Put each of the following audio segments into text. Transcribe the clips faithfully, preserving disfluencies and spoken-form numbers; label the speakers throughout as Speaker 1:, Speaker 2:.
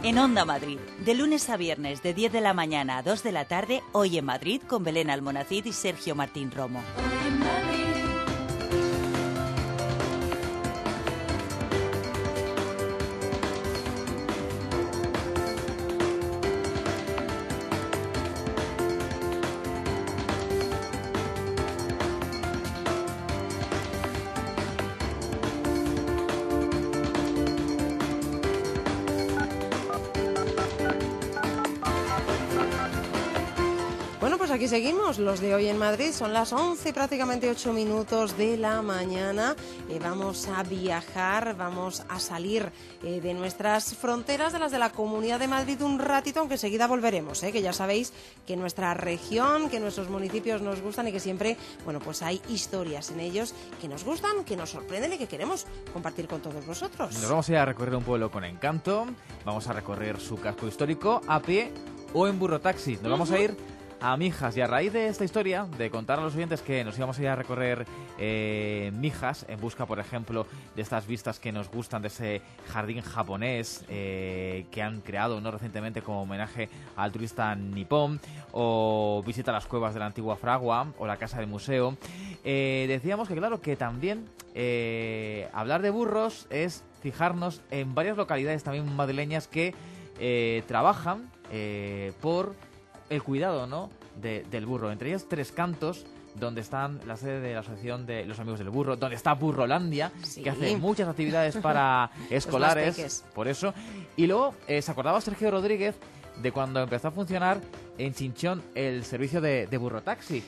Speaker 1: En Onda Madrid, de lunes a viernes de diez de la mañana a dos de la tarde, Hoy en Madrid con Belén Almonacid y Sergio Martín Romo. Hoy en Madrid.
Speaker 2: Aquí seguimos, los de Hoy en Madrid, son las once, prácticamente ocho minutos de la mañana. Eh, vamos a viajar, vamos a salir eh, de nuestras fronteras, de las de la Comunidad de Madrid un ratito, aunque enseguida volveremos, eh, que ya sabéis que nuestra región, que nuestros municipios nos gustan y que siempre, bueno, pues hay historias en ellos que nos gustan, que nos sorprenden y que queremos compartir con todos vosotros.
Speaker 3: Nos vamos a ir a recorrer un pueblo con encanto, vamos a recorrer su casco histórico a pie o en burro taxi. Nos uh-huh. vamos a ir a Mijas, y a raíz de esta historia, de contar a los oyentes que nos íbamos a ir a recorrer eh, Mijas, en busca, por ejemplo, de estas vistas que nos gustan, de ese jardín japonés eh, que han creado no recientemente como homenaje al turista nipón, o visita las cuevas de la antigua fragua, o la casa del museo, eh, decíamos que claro, que también eh, hablar de burros es fijarnos en varias localidades también madrileñas que eh, trabajan eh, por el cuidado, ¿no?, de, del burro. Entre ellas Tres Cantos, donde están la sede de la Asociación de los Amigos del Burro, donde está Burrolandia, sí, que hace muchas actividades para escolares, por eso. Y luego, eh, ¿se acordaba Sergio Rodríguez de cuando empezó a funcionar en Chinchón el servicio de, de burro taxi?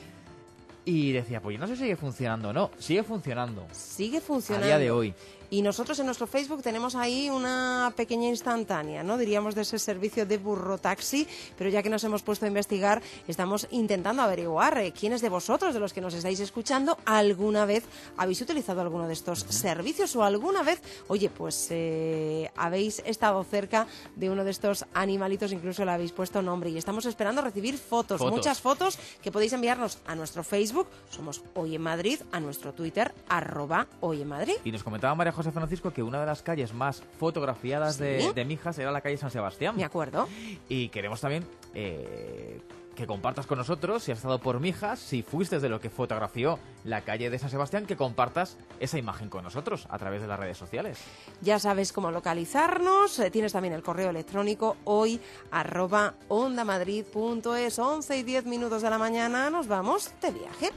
Speaker 3: Y decía, pues no sé si sigue funcionando o no. Sigue funcionando.
Speaker 2: Sigue funcionando.
Speaker 3: A día de hoy.
Speaker 2: Y nosotros en nuestro Facebook tenemos ahí una pequeña instantánea, ¿no?, diríamos, de ese servicio de burro taxi, pero ya que nos hemos puesto a investigar, estamos intentando averiguar eh, quiénes de vosotros, de los que nos estáis escuchando, alguna vez habéis utilizado alguno de estos uh-huh. servicios, o alguna vez, oye, pues eh, habéis estado cerca de uno de estos animalitos, incluso le habéis puesto nombre, y estamos esperando recibir fotos, fotos, muchas fotos que podéis enviarnos a nuestro Facebook, somos Hoy en Madrid, a nuestro Twitter, arroba Hoy en Madrid.
Speaker 3: Y nos comentaba María José Francisco que una de las calles más fotografiadas ¿Sí? de, de Mijas era la calle San Sebastián.
Speaker 2: Me acuerdo.
Speaker 3: Y queremos también eh, que compartas con nosotros, si has estado por Mijas, si fuiste de lo que fotografió la calle de San Sebastián, que compartas esa imagen con nosotros a través de las redes sociales.
Speaker 2: Ya sabes cómo localizarnos, eh, tienes también el correo electrónico hoy arroba ondamadrid.es. once y diez minutos de la mañana, nos vamos de viaje.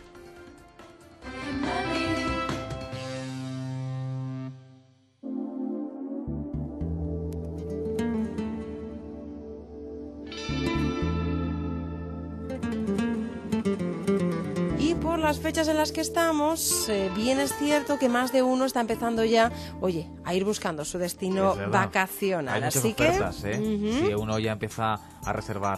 Speaker 2: Las fechas en las que estamos, eh, bien es cierto que más de uno está empezando ya, oye, a ir buscando su destino vacacional.
Speaker 3: Hay muchas
Speaker 2: Así
Speaker 3: ofertas,
Speaker 2: que,
Speaker 3: ¿eh?
Speaker 2: Uh-huh.
Speaker 3: Si uno ya empieza a reservar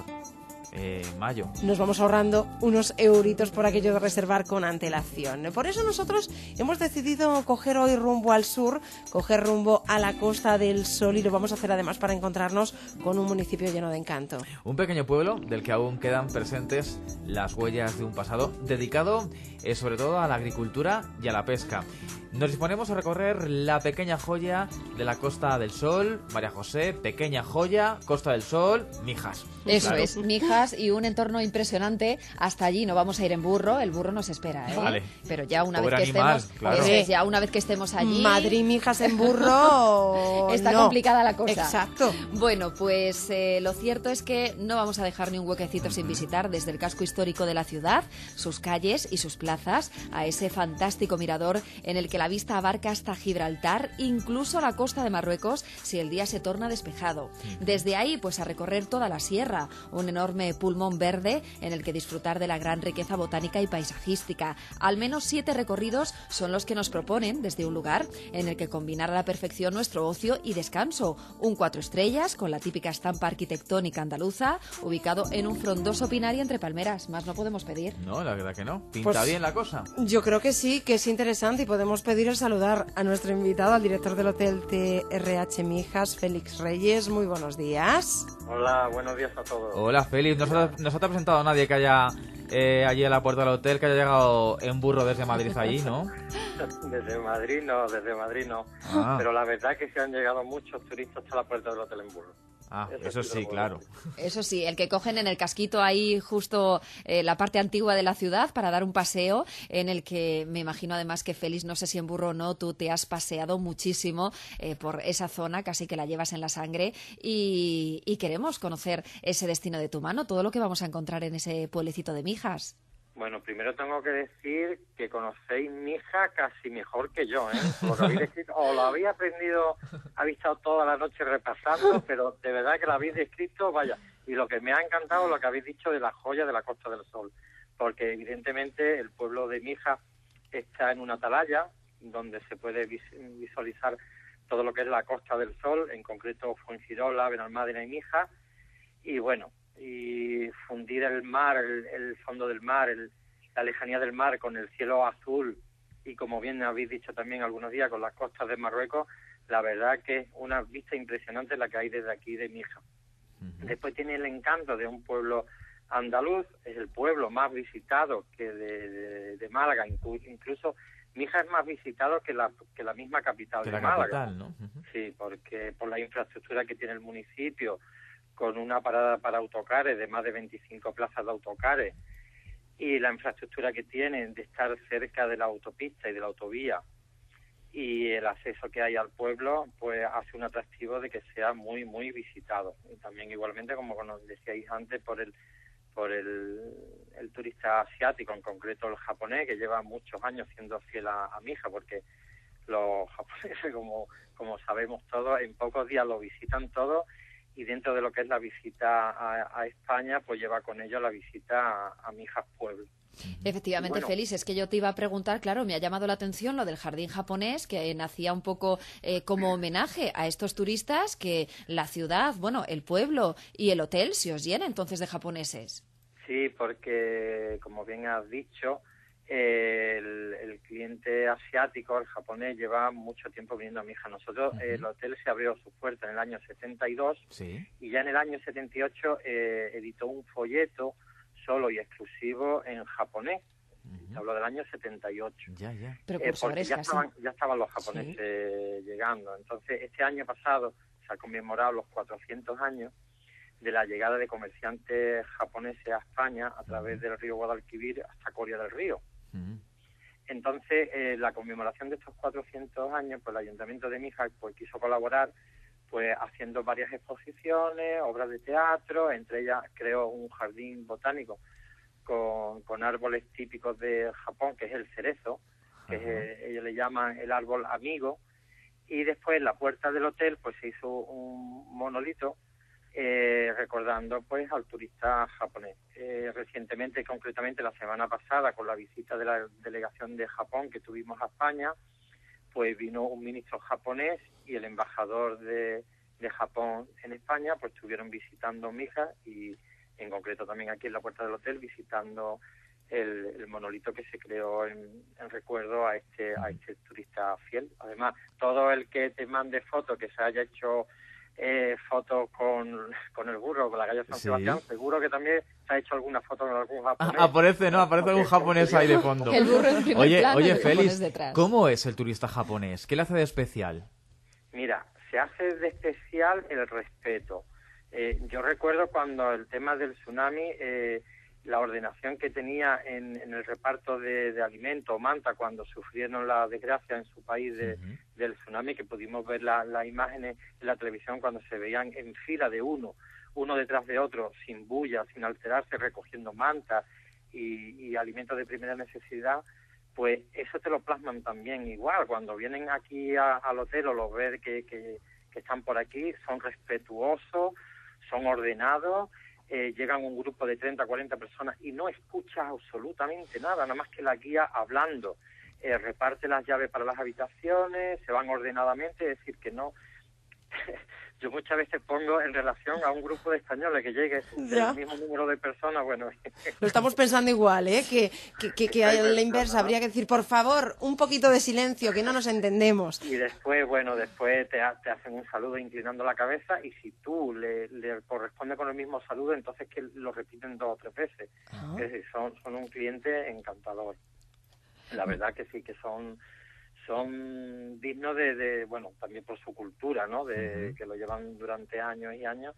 Speaker 3: eh, mayo.
Speaker 2: Nos vamos ahorrando unos euritos por aquello de reservar con antelación. Por eso nosotros hemos decidido coger hoy rumbo al sur, coger rumbo a la Costa del Sol, y lo vamos a hacer además para encontrarnos con un municipio lleno de encanto.
Speaker 3: Un pequeño pueblo del que aún quedan presentes las huellas de un pasado dedicado eh, sobre todo a la agricultura y a la pesca. Nos disponemos a recorrer la pequeña joya de la Costa del Sol. María José, pequeña joya, Costa del Sol, Mijas.
Speaker 4: Eso
Speaker 3: claro.
Speaker 4: es, Mijas, y un entorno impresionante. Hasta allí no vamos a ir en burro, el burro nos espera, ¿eh?
Speaker 3: Vale.
Speaker 4: Pero ya una
Speaker 3: Pobre
Speaker 4: vez que
Speaker 3: animal,
Speaker 4: estemos,
Speaker 3: claro.
Speaker 4: eso es, ya una vez que estemos allí,
Speaker 2: Madrid, Mijas en burro.
Speaker 4: está
Speaker 2: no.
Speaker 4: complicada la cosa.
Speaker 2: Exacto.
Speaker 4: Bueno, pues eh, lo cierto es que no vamos a dejar ni un huequecito sin visitar desde el casco histórico de la ciudad, sus calles y sus plazas, a ese fantástico mirador en el que la vista abarca hasta Gibraltar, incluso la costa de Marruecos, si el día se torna despejado. Desde ahí, pues a recorrer toda la sierra, un enorme pulmón verde en el que disfrutar de la gran riqueza botánica y paisajística. Al menos siete recorridos son los que nos proponen desde un lugar en el que combinar a la perfección nuestro ocio y descanso. Un cuatro estrellas con la típica estampa arquitectónica andaluza, ubicado en un frondoso pinar y entre palmeras. Más no podemos pedir.
Speaker 3: No, la verdad que no. Pinta
Speaker 2: Pues,
Speaker 3: bien la cosa.
Speaker 2: Yo creo que sí, que es interesante, y podemos pedir el saludar a nuestro invitado, al director del Hotel T R H Mijas, Félix Reyes. Muy buenos días.
Speaker 5: Hola, buenos días a todos.
Speaker 3: Hola, Félix. No se ha, no se te ha presentado nadie que haya eh, allí a la puerta del hotel, que haya llegado en burro desde Madrid allí, ¿no?
Speaker 5: Desde Madrid no, desde Madrid no.
Speaker 3: Ah.
Speaker 5: Pero la verdad es que se han llegado muchos turistas hasta la puerta del hotel en burro.
Speaker 3: Ah,
Speaker 5: Eso
Speaker 3: eso
Speaker 5: sí
Speaker 3: sí,
Speaker 5: lo puedo
Speaker 3: claro.
Speaker 5: decir.
Speaker 4: Eso sí, el que cogen en el casquito ahí justo eh, la parte antigua de la ciudad para dar un paseo en el que me imagino además que Félix, no sé si en burro o no, tú te has paseado muchísimo eh, por esa zona, casi que la llevas en la sangre y, y queremos conocer ese destino de tu mano, todo lo que vamos a encontrar en ese pueblecito de Mijas.
Speaker 5: Bueno, primero tengo que decir que conocéis Mija casi mejor que yo, ¿eh? Lo que habéis descrito, o lo habéis aprendido, habéis estado toda la noche repasando, pero de verdad que lo habéis descrito, vaya. Y lo que me ha encantado lo que habéis dicho de la joya de la Costa del Sol, porque evidentemente el pueblo de Mija está en una atalaya donde se puede vis- visualizar todo lo que es la Costa del Sol, en concreto Fuengirola, Benalmádena y Mija, y bueno, y fundir el mar, el, el fondo del mar, el, la lejanía del mar con el cielo azul y como bien habéis dicho también algunos días con las costas de Marruecos, la verdad que es una vista impresionante la que hay desde aquí de Mija. Uh-huh. Después tiene el encanto de un pueblo andaluz, es el pueblo más visitado que de, de, de Málaga, incluso Mija es más visitado que la, que la misma capital
Speaker 3: que
Speaker 5: de
Speaker 3: la
Speaker 5: Málaga.
Speaker 3: Capital, ¿no? Uh-huh.
Speaker 5: Sí, porque por la infraestructura que tiene el municipio, con una parada para autocares de más de veinticinco plazas de autocares y la infraestructura que tienen de estar cerca de la autopista y de la autovía y el acceso que hay al pueblo, pues hace un atractivo de que sea muy, muy visitado. Y también igualmente, como nos decíais antes, por el por el, el turista asiático, en concreto el japonés, que lleva muchos años siendo fiel a, a Mija, porque los japoneses, como, como sabemos todos, en pocos días lo visitan todos. Y dentro de lo que es la visita a, a España, pues lleva con ello la visita a, a Mijas Pueblo.
Speaker 4: Efectivamente, bueno, Félix, es que yo te iba a preguntar, claro, me ha llamado la atención lo del jardín japonés, que nacía un poco eh, como homenaje a estos turistas, que la ciudad, bueno, el pueblo y el hotel se os llena entonces de japoneses.
Speaker 5: Sí, porque, como bien has dicho, eh, el, el cliente asiático, el japonés, lleva mucho tiempo viniendo a Mija. Nosotros, uh-huh. eh, el hotel se abrió su puerta en el año setenta y dos, sí. Y ya en el año setenta y ocho eh, editó un folleto solo y exclusivo en japonés. Uh-huh. Hablo del año setenta y ocho.
Speaker 3: Ya, ya.
Speaker 4: Pero por
Speaker 5: eh, porque ya estaban, ya estaban los japoneses sí. llegando. Entonces, este año pasado se ha conmemorado los cuatrocientos años de la llegada de comerciantes japoneses a España a través uh-huh. del río Guadalquivir hasta Coria del Río. Uh-huh. Entonces, eh, la conmemoración de estos cuatrocientos años, pues el Ayuntamiento de Mija pues quiso colaborar pues haciendo varias exposiciones, obras de teatro, entre ellas creó un jardín botánico con, con árboles típicos de Japón, que es el cerezo, que uh-huh. es, ellos le llaman el árbol amigo, y después en la puerta del hotel pues se hizo un monolito Eh, recordando pues al turista japonés. Eh, recientemente, concretamente la semana pasada, con la visita de la delegación de Japón que tuvimos a España, pues vino un ministro japonés y el embajador de, de Japón en España, pues estuvieron visitando Mija y en concreto también aquí en la puerta del hotel visitando el, el monolito que se creó en, en recuerdo a este, a este turista fiel. Además, todo el que te mande fotos que se haya hecho Eh, fotos con, con el burro, con la calle San sí. Sebastián, seguro que también se ha hecho alguna foto con algún japonés.
Speaker 3: Ah, aparece, ¿no? Aparece algún japonés ahí de fondo.
Speaker 4: El burro en primer
Speaker 3: oye,
Speaker 4: plano,
Speaker 3: oye, Félix,
Speaker 4: detrás.
Speaker 3: ¿Cómo es el turista japonés? ¿Qué le hace de especial?
Speaker 5: Mira, se hace de especial el respeto. Eh, yo recuerdo cuando el tema del tsunami, eh, la ordenación que tenía en, en el reparto de, de alimentos, manta, cuando sufrieron la desgracia en su país de, uh-huh. del tsunami, que pudimos ver las la imágenes en la televisión cuando se veían en fila de uno, uno detrás de otro, sin bulla, sin alterarse, recogiendo mantas y, y alimentos de primera necesidad, pues eso te lo plasman también igual. Cuando vienen aquí a, al hotel o los ves que, que, que están por aquí, son respetuosos, son ordenados. Eh, llegan un grupo de treinta, cuarenta personas y no escuchas absolutamente nada, nada más que la guía hablando. Eh, reparte las llaves para las habitaciones, se van ordenadamente, es decir, que no... Yo muchas veces pongo en relación a un grupo de españoles que llegue ya. el mismo número de personas, bueno...
Speaker 2: Lo estamos pensando igual, ¿eh? Que, que, que, que a la inversa, ¿no? Habría que decir, por favor, un poquito de silencio, que no nos entendemos.
Speaker 5: Y después, bueno, después te, te hacen un saludo inclinando la cabeza y si tú le, le corresponde con el mismo saludo, entonces que lo repiten dos o tres veces. Uh-huh. Es decir, son, son un cliente encantador. La verdad que sí, que son... son dignos de, de, bueno, también por su cultura, ¿no? De
Speaker 3: Uh-huh.
Speaker 5: que lo llevan durante años y años,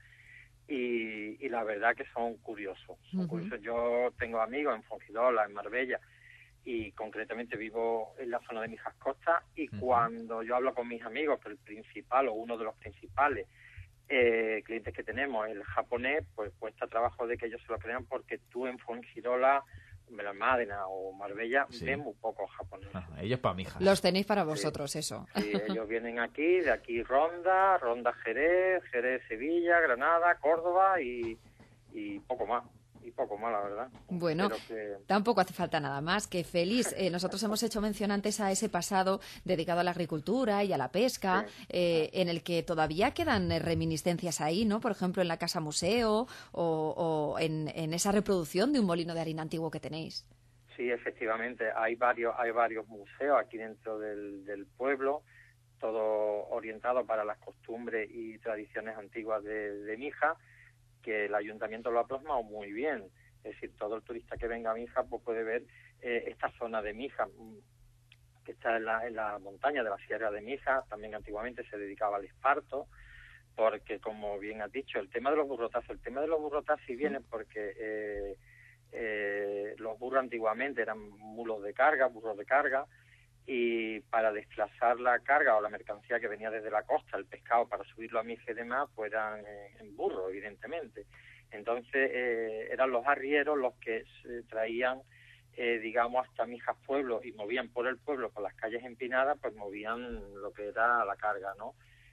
Speaker 5: y, y la verdad que son curiosos. Son
Speaker 4: Uh-huh.
Speaker 5: curiosos. Yo tengo amigos en Fongirola, en Marbella, y concretamente vivo en la zona de Mijas Costa, y
Speaker 3: Uh-huh.
Speaker 5: cuando yo hablo con mis amigos, que el principal o uno de los principales eh, clientes que tenemos, el japonés, pues cuesta trabajo de que ellos se lo crean, porque tú en Fongirola, Benalmádena o Marbella
Speaker 3: Sí.
Speaker 5: ves muy pocos japoneses.
Speaker 3: Ajá, ellos para mijas.
Speaker 4: Los tenéis para vosotros, eso.
Speaker 5: Sí, ellos vienen aquí, de aquí Ronda, Ronda Jerez, Jerez Sevilla, Granada, Córdoba y, y poco más. Y poco más, la verdad.
Speaker 4: Bueno,
Speaker 5: Pero que...
Speaker 4: tampoco hace falta nada más. Que feliz. Eh, nosotros hemos hecho mención antes a ese pasado dedicado a la agricultura y a la pesca,
Speaker 5: Sí.
Speaker 4: eh, en el que todavía quedan eh, reminiscencias ahí, ¿no? Por ejemplo, en la Casa Museo o, o en, en esa reproducción de un molino de harina antiguo que tenéis.
Speaker 5: Sí, efectivamente, hay varios hay varios museos aquí dentro del, del pueblo, todo orientado para las costumbres y tradiciones antiguas de, de Mijas, que el ayuntamiento lo ha plasmado muy bien. Es decir, todo el turista que venga a Mijas pues puede ver eh, esta zona de Mijas, que está en la, en la montaña de la Sierra de Mijas. También antiguamente se dedicaba al esparto, porque, como bien has dicho, el tema de los burrotazos, el tema de los burrotazos viene porque eh, eh, los burros antiguamente eran mulos de carga, burros de carga, y para desplazar la carga o la mercancía que venía desde la costa, el pescado, para subirlo a Mijas y demás, pues eran eh, en burro, evidentemente. Entonces eh, eran los arrieros los que se traían, eh, digamos, hasta Mijas pueblo, y movían por el pueblo, por las calles empinadas, pues movían lo que era la carga, ¿no?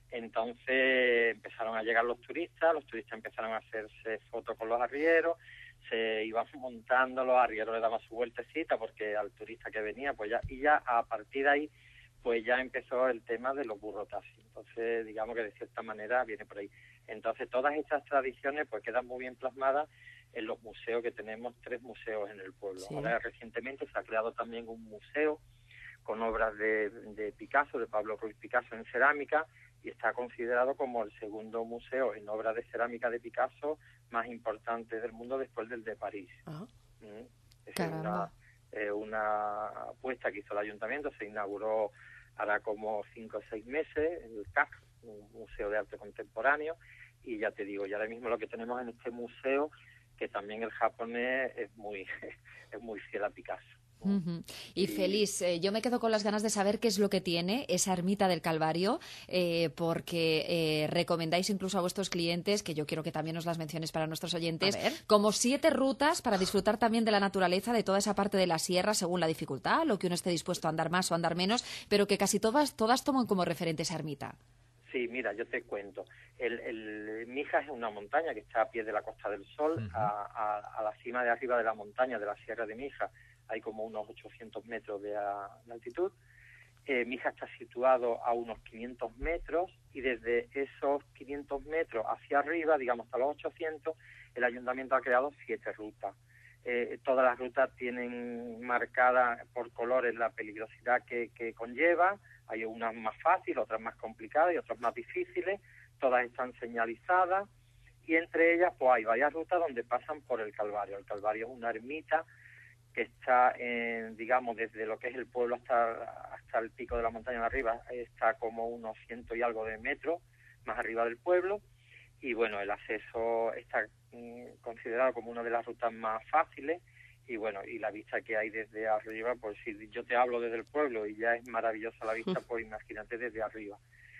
Speaker 5: Entonces empezaron a llegar los turistas, los turistas empezaron a hacerse fotos con los arrieros, se iban montando, los arrieros le daban su vueltecita porque al turista que venía, pues ya, y ya a partir de ahí, pues ya empezó el tema de los burrotaxis. Entonces, digamos que de cierta manera viene por ahí. Entonces, todas estas tradiciones pues quedan muy bien plasmadas en los museos, que tenemos tres museos en el pueblo.
Speaker 4: Sí.
Speaker 5: Ahora recientemente se ha creado también un museo con obras de, de Picasso, de Pablo Ruiz Picasso, en cerámica, y está considerado como el segundo museo en obras de cerámica de Picasso más importante del mundo, después del de París.
Speaker 2: Ah.
Speaker 5: ¿Mm? Es
Speaker 4: Caramba.
Speaker 5: una, eh, una apuesta que hizo el ayuntamiento. Se inauguró hará como cinco o seis meses el C A C, un museo de arte contemporáneo, y ya te digo, ya ahora mismo lo que tenemos en este museo, que también el japonés es muy es muy fiel a Picasso.
Speaker 4: Uh-huh. Y
Speaker 5: Y-
Speaker 4: feliz, eh, yo me quedo con las ganas de saber qué es lo que tiene esa ermita del Calvario, eh, porque eh, recomendáis incluso a vuestros clientes, que yo quiero que también os las menciones para nuestros oyentes,
Speaker 2: A ver.
Speaker 4: como siete rutas para disfrutar también de la naturaleza, de toda esa parte de la sierra, según la dificultad, lo que uno esté dispuesto a andar más o a andar menos, pero que casi todas, todas toman como referente esa ermita.
Speaker 5: Sí, mira, yo te cuento. El, el Mijas es una montaña que está a pie de la Costa del Sol,
Speaker 3: Ujú.
Speaker 5: a, a, a la cima de arriba de la montaña de la Sierra de Mijas. Hay como unos ochocientos metros de, a- de altitud. Eh, Mijas está situado a unos quinientos metros, y desde esos quinientos metros hacia arriba, digamos hasta los ochocientos, el ayuntamiento ha creado siete rutas. Eh, todas las rutas tienen marcada por colores la peligrosidad que, que conlleva. Hay unas más fáciles, otras más complicadas y otras más difíciles. Todas están señalizadas, y entre ellas pues hay varias rutas donde pasan por el Calvario. El Calvario es una ermita que está, en, digamos, desde lo que es el pueblo hasta, hasta el pico de la montaña de arriba, está como unos ciento y algo de metros más arriba del pueblo. Y bueno, el acceso está mm, considerado como una de las rutas más fáciles, y bueno, y la vista que hay desde arriba, pues si yo te hablo desde el pueblo y ya es maravillosa la vista, pues imagínate desde arriba.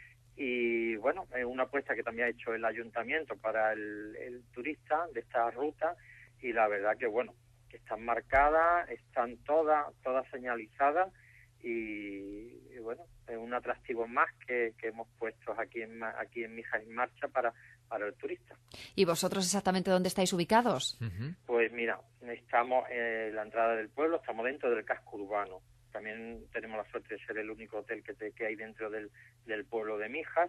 Speaker 5: Y bueno, es una apuesta que también ha hecho el ayuntamiento para el, el turista de esta ruta, y la verdad que bueno, que están marcadas, están todas, todas señalizadas, y, y bueno, es un atractivo más que, que hemos puesto aquí en Ma- aquí en Mijas en Marcha para, para el turista.
Speaker 4: ¿Y vosotros exactamente dónde estáis ubicados?
Speaker 3: Ujú.
Speaker 5: Pues mira, estamos en la entrada del pueblo, estamos dentro del casco urbano. También tenemos la suerte de ser el único hotel que, te- que hay dentro del, del pueblo de Mijas.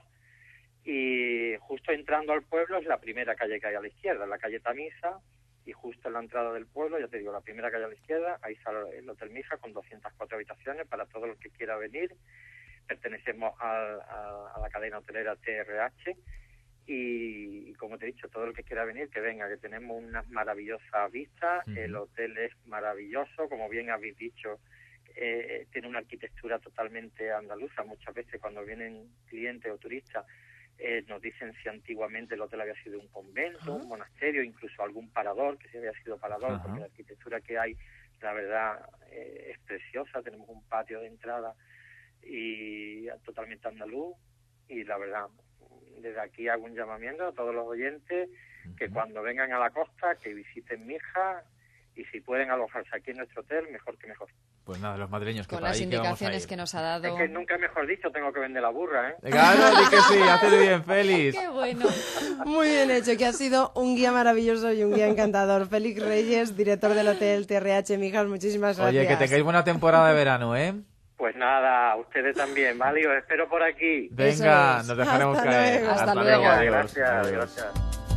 Speaker 5: Y justo entrando al pueblo es la primera calle que hay a la izquierda, la calle Tamisa, y justo en la entrada del pueblo, ya te digo, la primera calle a la izquierda, ahí sale el Hotel Mijas con doscientas cuatro habitaciones para todo el que quiera venir. Pertenecemos a, a- a la cadena hotelera T R H, y, y como te he dicho, todo el que quiera venir, que venga, que tenemos unas maravillosas vistas.
Speaker 3: Ujú.
Speaker 5: El hotel es maravilloso, como bien habéis dicho, eh, tiene una arquitectura totalmente andaluza. Muchas veces cuando vienen clientes o turistas eh, nos dicen si antiguamente el hotel había sido un convento, uh-huh. un monasterio, incluso algún parador, que si había sido parador, uh-huh. porque la arquitectura que hay, la verdad, eh, es preciosa. Tenemos un patio de entrada y totalmente andaluz, y la verdad, desde aquí hago un llamamiento a todos los oyentes que cuando vengan a la costa, que visiten Mijas, y si pueden alojarse aquí en nuestro hotel, mejor que mejor.
Speaker 3: Pues nada, los madrileños que
Speaker 4: con
Speaker 3: para
Speaker 4: las
Speaker 3: ahí
Speaker 4: indicaciones que, que nos ha dado.
Speaker 5: Es que nunca mejor dicho, tengo que vender la burra, ¿eh?
Speaker 3: Claro, di que sí, haces bien, Félix.
Speaker 4: Qué bueno.
Speaker 2: Muy bien hecho, que ha sido un guía maravilloso y un guía encantador. Félix Reyes, director del Hotel T R H Mijas, muchísimas gracias.
Speaker 3: Oye, que tengáis buena temporada de verano, ¿eh?
Speaker 5: Pues nada, a ustedes también, ¿vale? Y os espero por aquí.
Speaker 3: Venga,
Speaker 2: es.
Speaker 3: nos dejaremos
Speaker 2: Hasta
Speaker 3: caer.
Speaker 2: luego.
Speaker 4: Hasta, Hasta luego.
Speaker 5: Venga,
Speaker 3: Adiós.
Speaker 5: gracias,
Speaker 3: Adiós.
Speaker 5: gracias.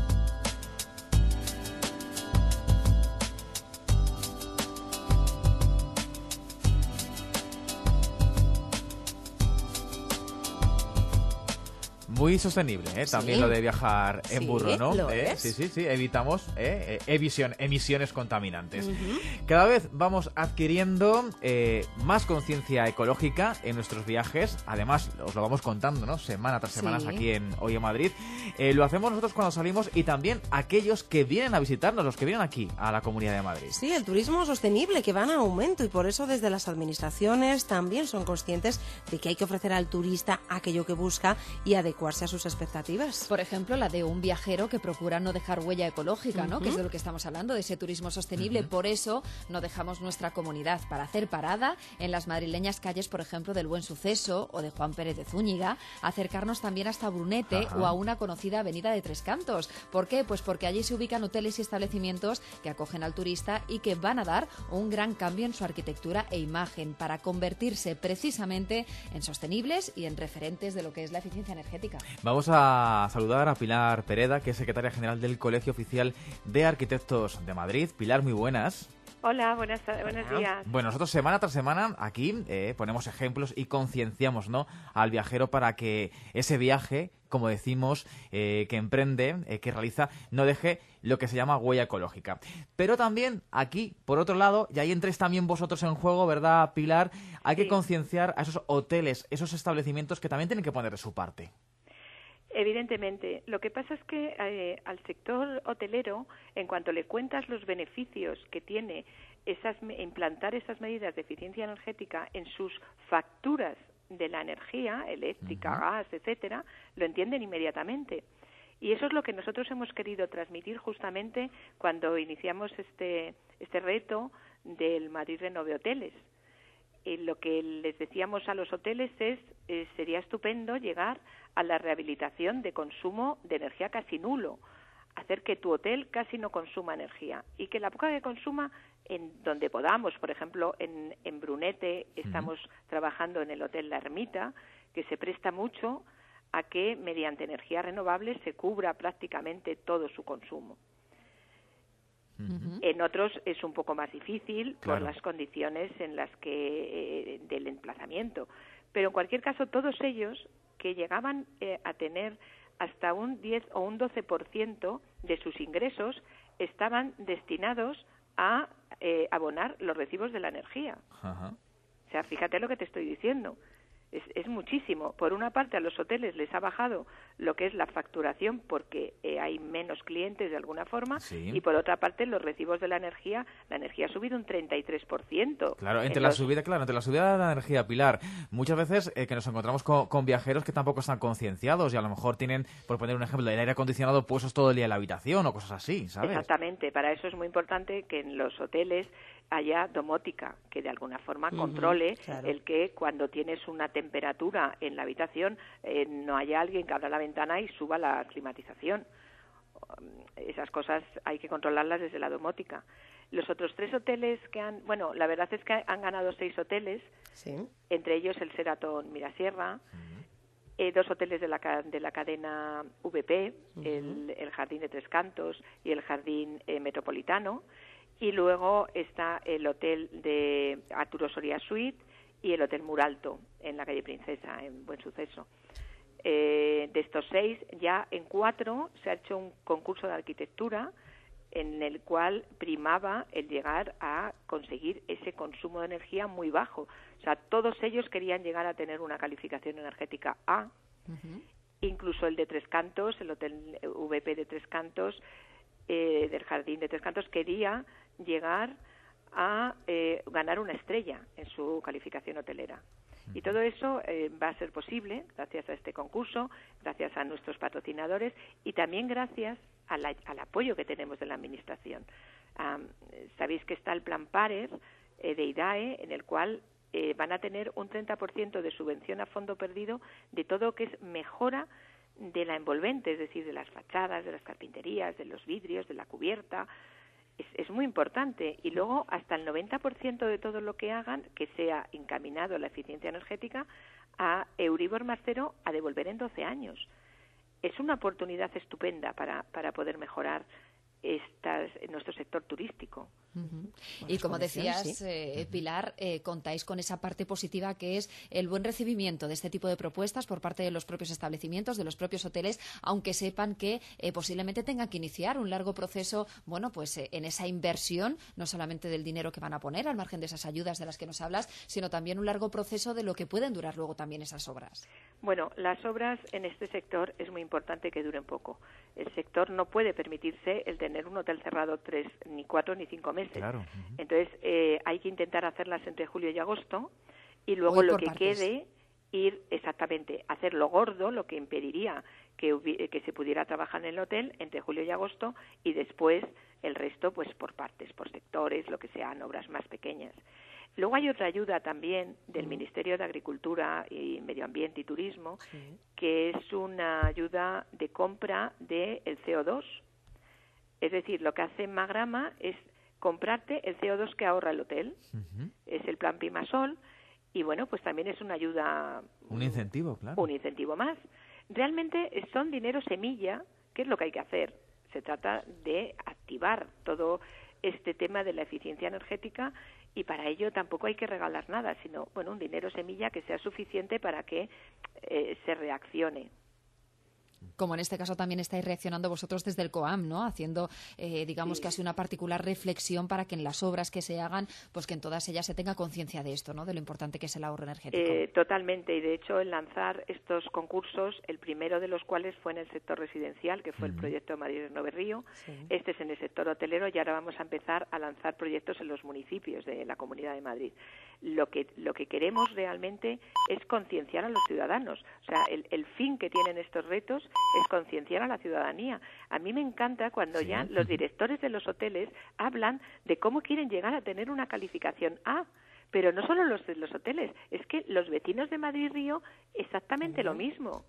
Speaker 3: Muy sostenible, ¿eh? También
Speaker 2: Sí.
Speaker 3: lo de viajar en
Speaker 2: Sí,
Speaker 3: burro, ¿no?
Speaker 2: lo
Speaker 3: ¿Eh?
Speaker 2: es.
Speaker 3: Sí, sí, sí, evitamos ¿eh? Eh, emisión- emisiones contaminantes.
Speaker 2: Uh-huh.
Speaker 3: Cada vez vamos adquiriendo eh, más conciencia ecológica en nuestros viajes. Además, os lo vamos contando, ¿no? Semana tras semana
Speaker 2: Sí.
Speaker 3: aquí en Hoy en Madrid. Eh, lo hacemos nosotros cuando salimos y también aquellos que vienen a visitarnos, los que vienen aquí a la Comunidad de Madrid.
Speaker 2: Sí, el turismo sostenible que va en aumento, y por eso desde las administraciones también son conscientes de que hay que ofrecer al turista aquello que busca y adecuarse a sus expectativas.
Speaker 4: Por ejemplo, la de un viajero que procura no dejar huella ecológica, ¿no?
Speaker 2: Uh-huh.
Speaker 4: Que es de lo que estamos hablando, de ese turismo sostenible.
Speaker 3: Uh-huh.
Speaker 4: Por eso no dejamos nuestra comunidad para hacer parada en las madrileñas calles, por ejemplo, del Buen Suceso o de Juan Pérez de Zúñiga, acercarnos también hasta Brunete
Speaker 3: Ajá.
Speaker 4: o a una conocida avenida de Tres Cantos. ¿Por qué? Pues porque allí se ubican hoteles y establecimientos que acogen al turista y que van a dar un gran cambio en su arquitectura e imagen para convertirse precisamente en sostenibles y en referentes de lo que es la eficiencia energética.
Speaker 3: Vamos a saludar a Pilar Pereda, que es secretaria general del Colegio Oficial de Arquitectos de Madrid. Pilar, muy buenas.
Speaker 6: Hola, buenas, buenos días.
Speaker 3: Bueno, nosotros semana tras semana aquí eh, ponemos ejemplos y concienciamos, ¿no?, al viajero para que ese viaje, como decimos, eh, que emprende, eh, que realiza, no deje lo que se llama huella ecológica. Pero también aquí, por otro lado, y ahí entréis también vosotros en juego, ¿verdad, Pilar? Hay
Speaker 6: Sí.
Speaker 3: que concienciar a esos hoteles, esos establecimientos que también tienen que poner de su parte.
Speaker 6: Evidentemente. Lo que pasa es que eh, al sector hotelero, en cuanto le cuentas los beneficios que tiene esas, implantar esas medidas de eficiencia energética en sus facturas de la energía, eléctrica, uh-huh. gas, etcétera, lo entienden inmediatamente. Y eso es lo que nosotros hemos querido transmitir justamente cuando iniciamos este, este reto del Madrid Renove Hoteles. Eh, lo que les decíamos a los hoteles es, eh, sería estupendo llegar a la rehabilitación de consumo de energía casi nulo, hacer que tu hotel casi no consuma energía y que la poca que consuma, en donde podamos, por ejemplo, en, en Brunete estamos uh-huh. trabajando en el Hotel La Ermita, que se presta mucho a que mediante energías renovables se cubra prácticamente todo su consumo. Uh-huh. En otros es un poco más difícil claro. por las condiciones en las que eh, del emplazamiento, pero en cualquier caso todos ellos que llegaban eh, a tener hasta un diez o un doce por ciento de sus ingresos estaban destinados a eh, abonar los recibos de la energía. Uh-huh. O sea, fíjate lo que te estoy diciendo. Es, es muchísimo. Por una parte, a los hoteles les ha bajado lo que es la facturación porque eh, hay menos clientes de alguna forma,
Speaker 3: sí.
Speaker 6: y por otra parte, los recibos de la energía, la energía ha subido un treinta y tres por ciento.
Speaker 3: Claro, entre la
Speaker 6: los...
Speaker 3: subida, claro, entre la subida de la energía, Pilar, muchas veces eh, que nos encontramos con, con viajeros que tampoco están concienciados y a lo mejor tienen, por poner un ejemplo, el aire acondicionado puestos todo el día en la habitación o cosas así, ¿sabes?
Speaker 6: Exactamente. Para eso es muy importante que en los hoteles haya domótica, que de alguna forma uh-huh, controle claro. el que cuando tienes una temperatura en la habitación eh, no haya alguien que abra la ventana y suba la climatización. Esas cosas hay que controlarlas desde la domótica. Los otros tres hoteles que han... Bueno, la verdad es que han ganado seis hoteles,
Speaker 2: sí.
Speaker 6: entre ellos el Sheraton Mirasierra, uh-huh. eh, dos hoteles de la, de la cadena V P, uh-huh. el, el Jardín de Tres Cantos y el Jardín eh, Metropolitano, y luego está el hotel de Arturo Soria Suite y el Hotel Muralto en la calle Princesa, en Buen Suceso. Eh, de estos seis, ya en cuatro se ha hecho un concurso de arquitectura en el cual primaba el llegar a conseguir ese consumo de energía muy bajo. O sea, todos ellos querían llegar a tener una calificación energética A. Uh-huh. Incluso el de Tres Cantos, el Hotel V P de Tres Cantos, eh, del Jardín de Tres Cantos, quería llegar a eh, ganar una estrella en su calificación hotelera. Y todo eso eh, va a ser posible gracias a este concurso, gracias a nuestros patrocinadores y también gracias a la, al apoyo que tenemos de la Administración. Um, sabéis que está el Plan PARER eh, de IDAE, en el cual eh, van a tener un treinta por ciento de subvención a fondo perdido de todo lo que es mejora de la envolvente, es decir, de las fachadas, de las carpinterías, de los vidrios, de la cubierta. Es, es muy importante. Y luego hasta el noventa por ciento de todo lo que hagan que sea encaminado a la eficiencia energética a Euribor más cero a devolver en doce años. Es una oportunidad estupenda para, para poder mejorar estas, nuestro sector turístico.
Speaker 4: Uh-huh. Y como decías, sí. eh, Pilar, eh, contáis con esa parte positiva que es el buen recibimiento de este tipo de propuestas por parte de los propios establecimientos, de los propios hoteles, aunque sepan que eh, posiblemente tengan que iniciar un largo proceso, bueno, pues eh, en esa inversión, no solamente del dinero que van a poner al margen de esas ayudas de las que nos hablas, sino también un largo proceso de lo que pueden durar luego también esas obras.
Speaker 6: Bueno, las obras en este sector es muy importante que duren poco. El sector no puede permitirse el tener un hotel cerrado tres, ni cuatro, ni cinco meses.
Speaker 3: Claro. Uh-huh.
Speaker 6: Entonces, eh, hay que intentar hacerlas entre julio y agosto y luego lo que partes. quede, ir exactamente, hacerlo gordo, lo que impediría que, hubi- que se pudiera trabajar en el hotel entre julio y agosto y después el resto, pues por partes, por sectores, lo que sean, obras más pequeñas. Luego hay otra ayuda también del uh-huh. Ministerio de Agricultura y Medio Ambiente y Turismo, sí. que es una ayuda de compra del C O dos. Es decir, lo que hace Magrama es comprarte el C O dos que ahorra el hotel. Uh-huh. Es el plan Pimasol y, bueno, pues también es una ayuda...
Speaker 3: Un incentivo, claro.
Speaker 6: Un incentivo más. Realmente son dinero semilla, que es lo que hay que hacer. Se trata de activar todo este tema de la eficiencia energética y para ello tampoco hay que regalar nada, sino, bueno, un dinero semilla que sea suficiente para que eh, se reaccione.
Speaker 4: Como en este caso también estáis reaccionando vosotros desde el COAM, ¿no? Haciendo, eh, digamos,
Speaker 6: sí.
Speaker 4: casi una particular reflexión para que en las obras que se hagan, pues que en todas ellas se tenga conciencia de esto, ¿no? De lo importante que es el ahorro energético.
Speaker 6: Eh, totalmente, y de hecho en lanzar estos concursos, el primero de los cuales fue en el sector residencial, que fue uh-huh. el proyecto de Madrid Renove Río, sí. este es en el sector hotelero y ahora vamos a empezar a lanzar proyectos en los municipios de la Comunidad de Madrid. Lo que, lo que queremos realmente es concienciar a los ciudadanos, o sea, el, el fin que tienen estos retos es concienciar a la ciudadanía. A mí me encanta cuando sí. ya los directores de los hoteles hablan de cómo quieren llegar a tener una calificación A, pero no solo los de los hoteles, es que los vecinos de Madrid Río exactamente uh-huh. lo mismo.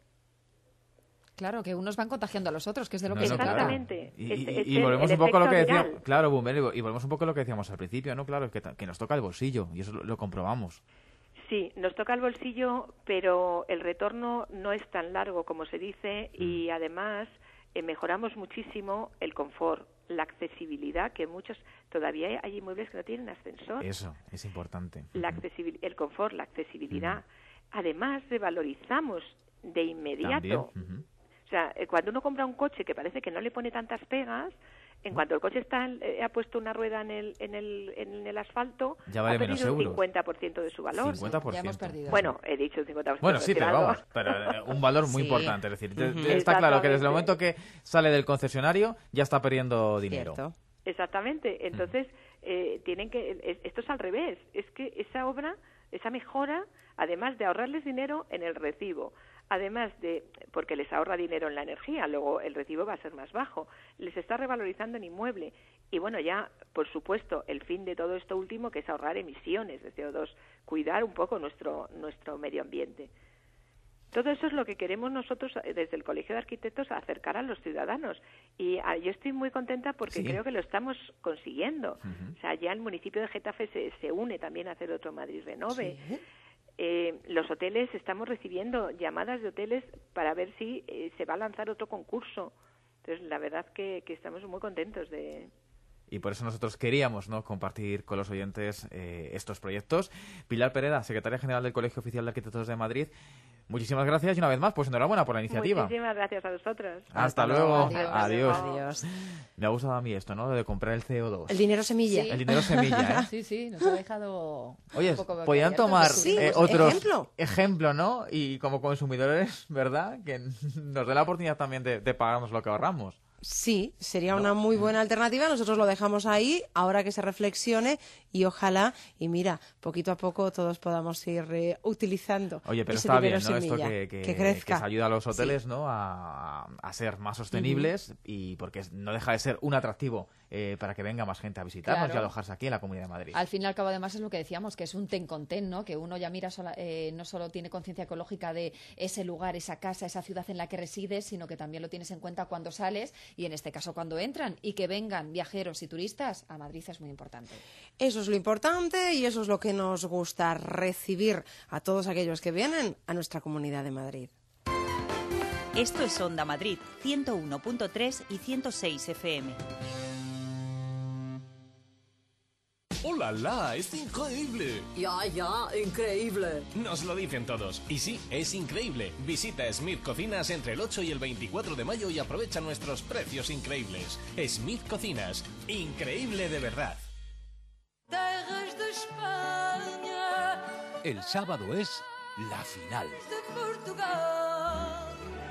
Speaker 4: Claro, que unos van contagiando a los otros, que es de lo
Speaker 3: no,
Speaker 4: que
Speaker 3: no,
Speaker 4: se trata.
Speaker 6: Exactamente.
Speaker 3: Y,
Speaker 6: es,
Speaker 3: y,
Speaker 6: es
Speaker 3: y
Speaker 6: el,
Speaker 3: volvemos
Speaker 6: el
Speaker 3: un poco a lo que decíamos,
Speaker 6: viral.
Speaker 3: claro, Bumel, y volvemos un poco a lo que decíamos al principio, ¿no? Claro, que, que nos toca el bolsillo y eso lo, lo comprobamos.
Speaker 6: Sí, nos toca el bolsillo, pero el retorno no es tan largo como se dice mm. y además eh, mejoramos muchísimo el confort, la accesibilidad, que muchos todavía hay inmuebles que no tienen ascensor.
Speaker 3: Eso, es importante.
Speaker 6: La accesibil- el confort, la accesibilidad. Mm. Además, revalorizamos de inmediato. Uh-huh. O sea, eh, cuando uno compra un coche que parece que no le pone tantas pegas, en cuanto el coche está eh, ha puesto una rueda en el en el en el asfalto,
Speaker 3: ya vale
Speaker 6: ha perdido
Speaker 3: menos
Speaker 6: un
Speaker 3: euros.
Speaker 6: cincuenta por ciento de su valor.
Speaker 3: cincuenta por ciento.
Speaker 4: Ya hemos perdido.
Speaker 6: Bueno, he dicho el cincuenta por ciento.
Speaker 3: Bueno, sí, pero
Speaker 6: algo.
Speaker 3: vamos, pero eh, un valor muy
Speaker 4: sí.
Speaker 3: importante. Es decir,
Speaker 6: Uh-huh.
Speaker 3: está claro que desde el momento que sale del concesionario ya está perdiendo dinero.
Speaker 2: Cierto.
Speaker 6: Exactamente. Entonces, eh, tienen que es, esto es al revés. Es que esa obra, esa mejora, además de ahorrarles dinero en el recibo, además de, porque les ahorra dinero en la energía, luego el recibo va a ser más bajo, les está revalorizando en inmueble. Y bueno, ya, por supuesto, el fin de todo esto último, que es ahorrar emisiones de C O dos, cuidar un poco nuestro, nuestro medio ambiente. Todo eso es lo que queremos nosotros desde el Colegio de Arquitectos acercar a los ciudadanos. Y ah, yo estoy muy contenta porque sí. creo que lo estamos consiguiendo. Uh-huh. O sea, ya el municipio de Getafe se, se une también a hacer otro Madrid Renove. Sí. Eh, los hoteles, estamos recibiendo llamadas de hoteles para ver si eh, se va a lanzar otro concurso. Entonces, la verdad que, que estamos muy contentos de...
Speaker 3: Y por eso nosotros queríamos, ¿no?, compartir con los oyentes eh, estos proyectos. Pilar Pereda, secretaria general del Colegio Oficial de Arquitectos de Madrid. Muchísimas gracias y una vez más, pues enhorabuena por la iniciativa.
Speaker 6: Muchísimas gracias a vosotros.
Speaker 3: Hasta, Hasta luego.
Speaker 2: Adiós.
Speaker 3: Adiós.
Speaker 2: Adiós.
Speaker 3: Me ha gustado a mí esto, ¿no? De comprar el C O dos.
Speaker 2: El dinero semilla.
Speaker 4: Sí.
Speaker 3: El dinero semilla, ¿eh?
Speaker 4: Sí, sí, nos ha dejado...
Speaker 3: Oye,
Speaker 4: un poco
Speaker 3: podían
Speaker 4: boquiabiertos.
Speaker 3: tomar
Speaker 2: Sí,
Speaker 3: eh,
Speaker 2: pues,
Speaker 3: otros
Speaker 2: ejemplo.
Speaker 3: ejemplo, ¿no? Y como consumidores, ¿verdad? Que nos dé la oportunidad también de, de pagarnos lo que ahorramos.
Speaker 2: Sí, sería una muy buena alternativa. Nosotros lo dejamos ahí, ahora que se reflexione y ojalá, y mira, poquito a poco todos podamos ir eh, utilizando.
Speaker 3: Oye, pero
Speaker 2: ese
Speaker 3: está bien,
Speaker 2: dinero
Speaker 3: ¿no? Esto
Speaker 2: semilla,
Speaker 3: que, que,
Speaker 2: que crezca.
Speaker 3: que se ayuda a los hoteles,
Speaker 2: Sí.
Speaker 3: ¿no? A, a ser más sostenibles uh-huh. y porque no deja de ser un atractivo eh, para que venga más gente a visitarnos
Speaker 4: Claro.
Speaker 3: y alojarse aquí en la Comunidad de Madrid.
Speaker 4: Al fin y al cabo, además, es lo que decíamos, que es un ten con ten, ¿no? Que uno ya mira, sola, eh, no solo tiene conciencia ecológica de ese lugar, esa casa, esa ciudad en la que resides, sino que también lo tienes en cuenta cuando sales y, en este caso, cuando entran. Y que vengan viajeros y turistas a Madrid es muy importante.
Speaker 2: Eso es lo importante y eso es lo que nos gusta, recibir a todos aquellos que vienen a nuestra Comunidad de Madrid.
Speaker 1: Esto es Onda Madrid, ciento uno punto tres y ciento seis F M.
Speaker 7: ¡Hola, la! ¡Es increíble!
Speaker 8: Ya, ya, increíble.
Speaker 7: Nos lo dicen todos. Y sí, es increíble. Visita Smith Cocinas entre el ocho y el veinticuatro de mayo y aprovecha nuestros precios increíbles. Smith Cocinas. Increíble de verdad.
Speaker 8: Terras de España,
Speaker 9: El sábado es la final.
Speaker 8: de Portugal.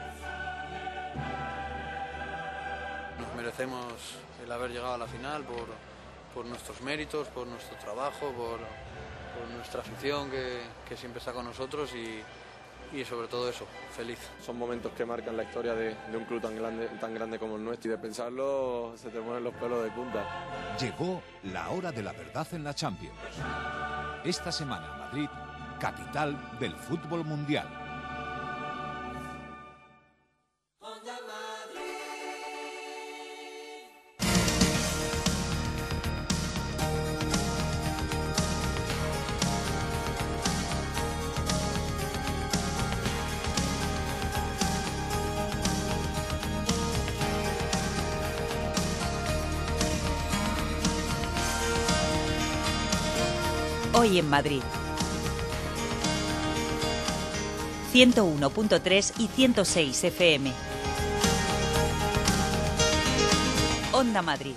Speaker 10: Nos merecemos el haber llegado a la final por, por nuestros méritos, por nuestro trabajo, por, por nuestra afición que, que siempre está con nosotros y, y sobre todo eso, feliz.
Speaker 11: Son momentos que marcan la historia de, de un club tan grande, tan grande como el nuestro y de pensarlo se te ponen los pelos de punta.
Speaker 9: Llegó la hora de la verdad en la Champions. Esta semana Madrid, capital del fútbol mundial.
Speaker 1: Hoy en Madrid. ciento uno punto tres y ciento seis F M. Onda Madrid.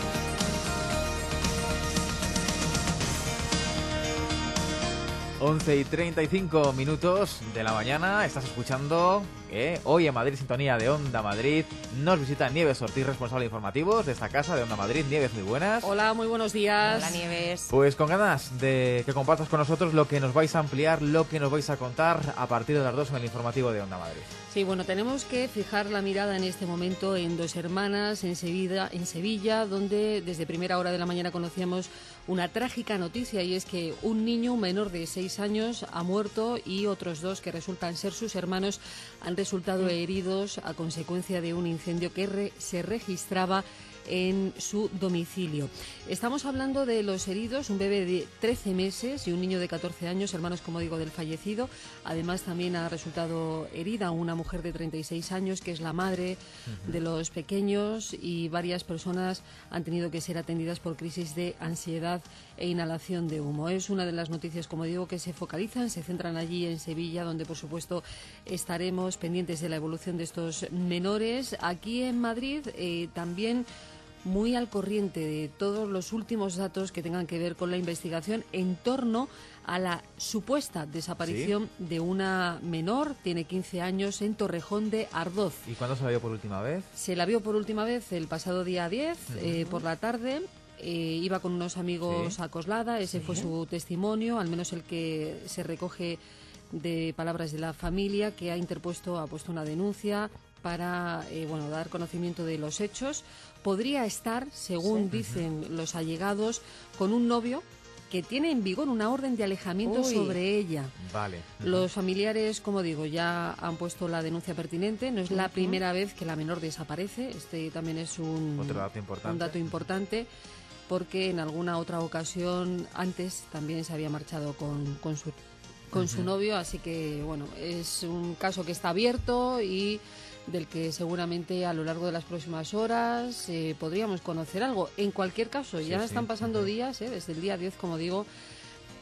Speaker 3: once y treinta y cinco minutos de la mañana, estás escuchando eh, Hoy en Madrid, sintonía de Onda Madrid. Nos visita Nieves Ortiz, responsable de informativos de esta casa de Onda Madrid. Nieves, muy buenas.
Speaker 12: Hola, muy buenos días.
Speaker 2: Hola, Nieves.
Speaker 3: Pues con ganas de que compartas con nosotros lo que nos vais a ampliar, lo que nos vais a contar a partir de las dos en el informativo de Onda Madrid.
Speaker 12: Sí, bueno, tenemos que fijar la mirada en este momento en Dos Hermanas, en Sevilla, en Sevilla, donde desde primera hora de la mañana conocíamos una trágica noticia, y es que un niño, un menor de seis años, ha muerto y otros dos que resultan ser sus hermanos han resultado heridos a consecuencia de un incendio que re- se registraba en su domicilio. Estamos hablando de los heridos, un bebé de trece meses y un niño de catorce años, hermanos, como digo, del fallecido. Además, también ha resultado herida una mujer de treinta y seis años, que es la madre uh-huh. de los pequeños, y varias personas han tenido que ser atendidas por crisis de ansiedad e inhalación de humo. Es una de las noticias, como digo, que se focalizan, se centran allí en Sevilla, donde, por supuesto, estaremos pendientes de la evolución de estos menores. Aquí en Madrid eh, también muy al corriente de todos los últimos datos que tengan que ver con la investigación en torno a la supuesta desaparición ¿Sí? de una menor, tiene quince años, en Torrejón de Ardoz.
Speaker 3: ¿Y cuándo se la vio por última vez?
Speaker 12: Se la vio por última vez el pasado día diez, uh-huh. eh, por la tarde. Eh, iba con unos amigos ¿Sí? a Coslada, ese ¿Sí? fue su testimonio, al menos el que se recoge de palabras de la familia, que ha interpuesto, ha puesto una denuncia para eh, bueno, dar conocimiento de los hechos. Podría estar, según sí. dicen uh-huh. los allegados, con un novio que tiene en vigor una orden de alejamiento Uy. sobre ella.
Speaker 3: Vale.
Speaker 12: Uh-huh. Los familiares, como digo, ya han puesto la denuncia pertinente. No es uh-huh. la primera vez que la menor desaparece. Este también es un,
Speaker 3: Otro dato importante.
Speaker 12: un dato importante, porque en alguna otra ocasión antes también se había marchado con, con su con uh-huh. su novio, así que bueno, es un caso que está abierto y del que seguramente a lo largo de las próximas horas eh, podríamos conocer algo. En cualquier caso, sí, ya sí. están pasando uh-huh. días, eh, desde el día diez, como digo,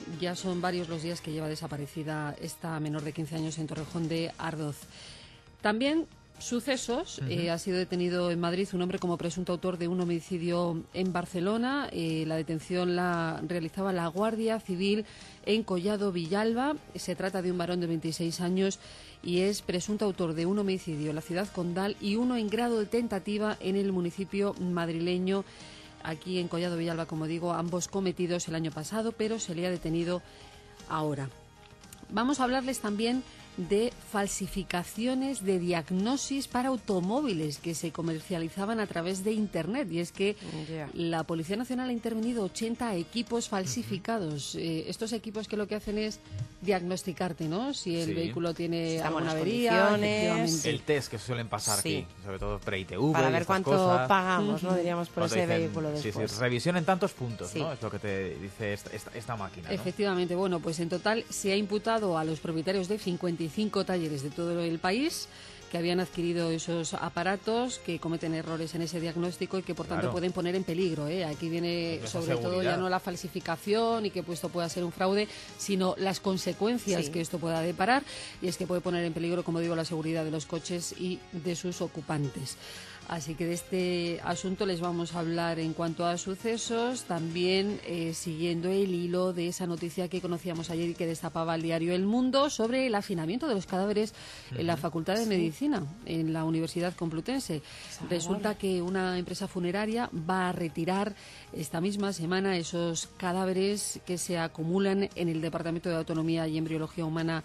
Speaker 12: ya son varios los días que lleva desaparecida esta menor de quince años en Torrejón de Ardoz. También sucesos. Uh-huh. Eh, ha sido detenido en Madrid un hombre como presunto autor de un homicidio en Barcelona. Eh, la detención la realizaba la Guardia Civil en Collado Villalba. Se trata de un varón de veintiséis años y es presunto autor de un homicidio en la ciudad condal y uno en grado de tentativa en el municipio madrileño. Aquí en Collado Villalba, como digo, ambos cometidos el año pasado, pero se le ha detenido ahora. Vamos a hablarles también de falsificaciones de diagnosis para automóviles que se comercializaban a través de Internet. Y es que yeah. la Policía Nacional ha intervenido ochenta equipos falsificados. Uh-huh. Eh, estos equipos que lo que hacen es diagnosticarte, ¿no? Si el sí. vehículo tiene
Speaker 2: Está
Speaker 12: alguna avería.
Speaker 3: El test que suelen pasar sí. aquí, sobre todo pre-I T V.
Speaker 2: Para ver cuánto
Speaker 3: cosas.
Speaker 2: pagamos, ¿no? Diríamos por ese
Speaker 3: dicen,
Speaker 2: vehículo después.
Speaker 3: Sí, sí, revisión en tantos puntos, sí. ¿no? Es lo que te dice esta, esta, esta máquina, ¿no?
Speaker 12: Efectivamente. Bueno, pues en total se ha imputado a los propietarios de cincuenta y cinco talleres de todo el país que habían adquirido esos aparatos, que cometen errores en ese diagnóstico y que por tanto claro. pueden poner en peligro. ¿eh? Aquí viene sobre seguridad. todo ya no la falsificación y que pues, esto pueda ser un fraude, sino las consecuencias sí. que esto pueda deparar, y es que puede poner en peligro, como digo, la seguridad de los coches y de sus ocupantes. Así que de este asunto les vamos a hablar en cuanto a sucesos, también eh, siguiendo el hilo de esa noticia que conocíamos ayer y que destapaba el diario El Mundo sobre el hacinamiento de los cadáveres uh-huh. en la Facultad de sí. Medicina, en la Universidad Complutense. Ahora. Resulta que una empresa funeraria va a retirar esta misma semana esos cadáveres que se acumulan en el Departamento de Autonomía y Embriología Humana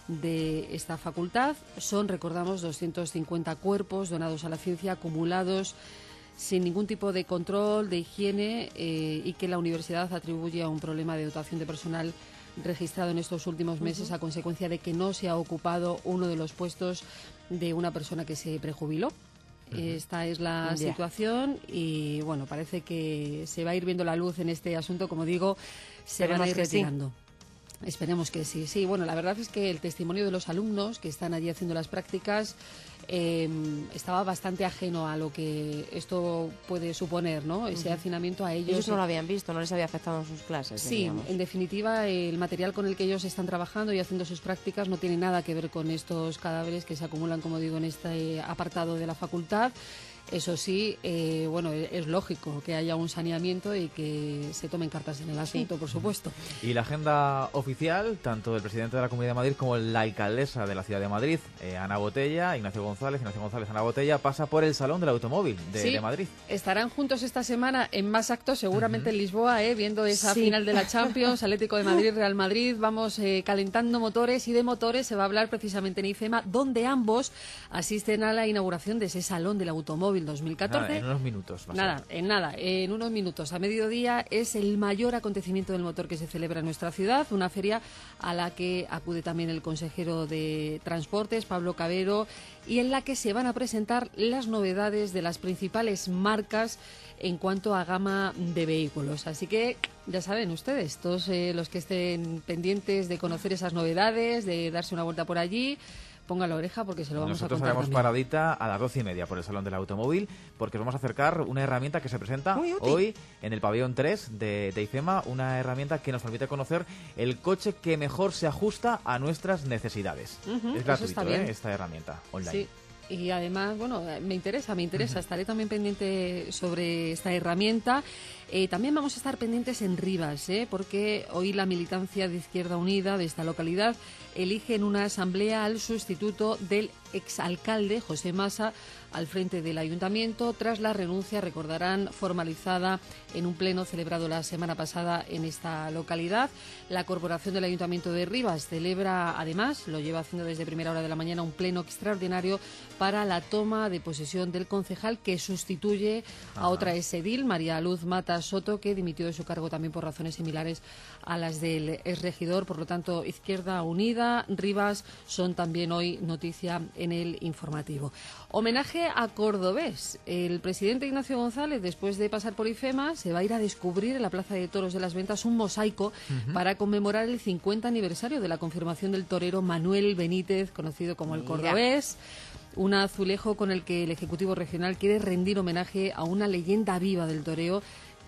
Speaker 12: de esta facultad. Son, recordamos, doscientos cincuenta cuerpos donados a la ciencia, acumulados sin ningún tipo de control, de higiene, eh, y que la universidad atribuye a un problema de dotación de personal registrado en estos últimos meses uh-huh. a consecuencia de que no se ha ocupado uno de los puestos de una persona que se prejubiló. Uh-huh. Esta es la yeah. situación y, bueno, parece que se va a ir viendo la luz en este asunto. Como digo, se Esperemos van a ir retirando. Sí. Esperemos que sí. Sí, bueno, la verdad es que el testimonio de los alumnos que están allí haciendo las prácticas eh, estaba bastante ajeno a lo que esto puede suponer, ¿no? Ese uh-huh. hacinamiento a ellos.
Speaker 2: Ellos no lo habían visto, no les había afectado en sus clases.
Speaker 12: Sí,
Speaker 2: digamos.
Speaker 12: En definitiva, el material con el que ellos están trabajando y haciendo sus prácticas no tiene nada que ver con estos cadáveres que se acumulan, como digo, en este apartado de la facultad. Eso sí, eh, bueno, es lógico que haya un saneamiento y que se tomen cartas en el asunto, sí. por supuesto.
Speaker 3: Y la agenda oficial, tanto del presidente de la Comunidad de Madrid como la alcaldesa de la Ciudad de Madrid, eh, Ana Botella, Ignacio González, Ignacio González, Ana Botella, pasa por el Salón del Automóvil de,
Speaker 12: sí,
Speaker 3: de Madrid.
Speaker 12: Estarán juntos esta semana en más actos, seguramente uh-huh. en Lisboa, eh, viendo esa sí. final de la Champions, Atlético de Madrid, Real Madrid. Vamos eh, calentando motores, y de motores se va a hablar precisamente en IFEMA, donde ambos asisten a la inauguración de ese Salón del Automóvil dos mil catorce.
Speaker 3: Nada, en unos minutos.
Speaker 12: Nada, en nada, en unos minutos. A mediodía es el mayor acontecimiento del motor que se celebra en nuestra ciudad, una feria a la que acude también el consejero de Transportes, Pablo Cabero, y en la que se van a presentar las novedades de las principales marcas en cuanto a gama de vehículos. Así que ya saben ustedes, todos eh, los que estén pendientes de conocer esas novedades, de darse una vuelta por allí, ponga la oreja porque se lo vamos
Speaker 3: Nosotros
Speaker 12: a contar.
Speaker 3: Nosotros haremos paradita a las doce y media por el Salón del Automóvil, porque os vamos a acercar una herramienta que se presenta hoy en el pabellón tres de, de IFEMA, una herramienta que nos permite conocer el coche que mejor se ajusta a nuestras necesidades. Uh-huh, es gratuito, ¿eh? Esta herramienta online.
Speaker 12: Sí. Y además, bueno, me interesa, me interesa. Estaré también pendiente sobre esta herramienta. Eh, también vamos a estar pendientes en Rivas, ¿eh? porque hoy la militancia de Izquierda Unida de esta localidad elige en una asamblea al sustituto del exalcalde José Masa al frente del ayuntamiento, tras la renuncia, recordarán, formalizada en un pleno celebrado la semana pasada en esta localidad. La Corporación del Ayuntamiento de Rivas celebra, además, lo lleva haciendo desde primera hora de la mañana, un pleno extraordinario para la toma de posesión del concejal que sustituye Ajá. a otra exedil, María Luz Mata Soto, que dimitió de su cargo también por razones similares a las del exregidor. Por lo tanto, Izquierda Unida, Rivas son también hoy noticia en el informativo. Homenaje a Cordobés. El presidente Ignacio González, después de pasar por IFEMA, se va a ir a descubrir en la Plaza de Toros de las Ventas un mosaico uh-huh. para conmemorar el cincuenta aniversario de la confirmación del torero Manuel Benítez, conocido como el Cordobés. Un azulejo con el que el Ejecutivo Regional quiere rendir homenaje a una leyenda viva del toreo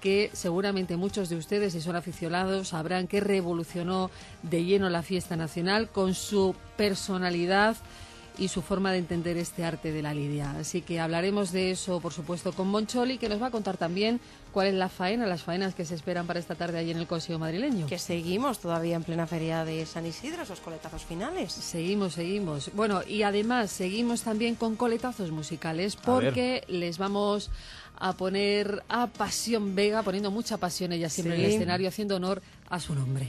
Speaker 12: que seguramente muchos de ustedes, si son aficionados, sabrán que revolucionó de lleno la fiesta nacional con su personalidad y su forma de entender este arte de la lidia. Así que hablaremos de eso, por supuesto, con Moncholi, que nos va a contar también cuál es la faena, las faenas que se esperan para esta tarde allí en el Coliseo madrileño.
Speaker 2: Que seguimos todavía en plena feria de San Isidro, esos coletazos finales.
Speaker 12: Seguimos, seguimos. Bueno, y además seguimos también con coletazos musicales, porque les vamos a poner a Pasión Vega, poniendo mucha pasión ella siempre sí. en el escenario, haciendo honor a su nombre.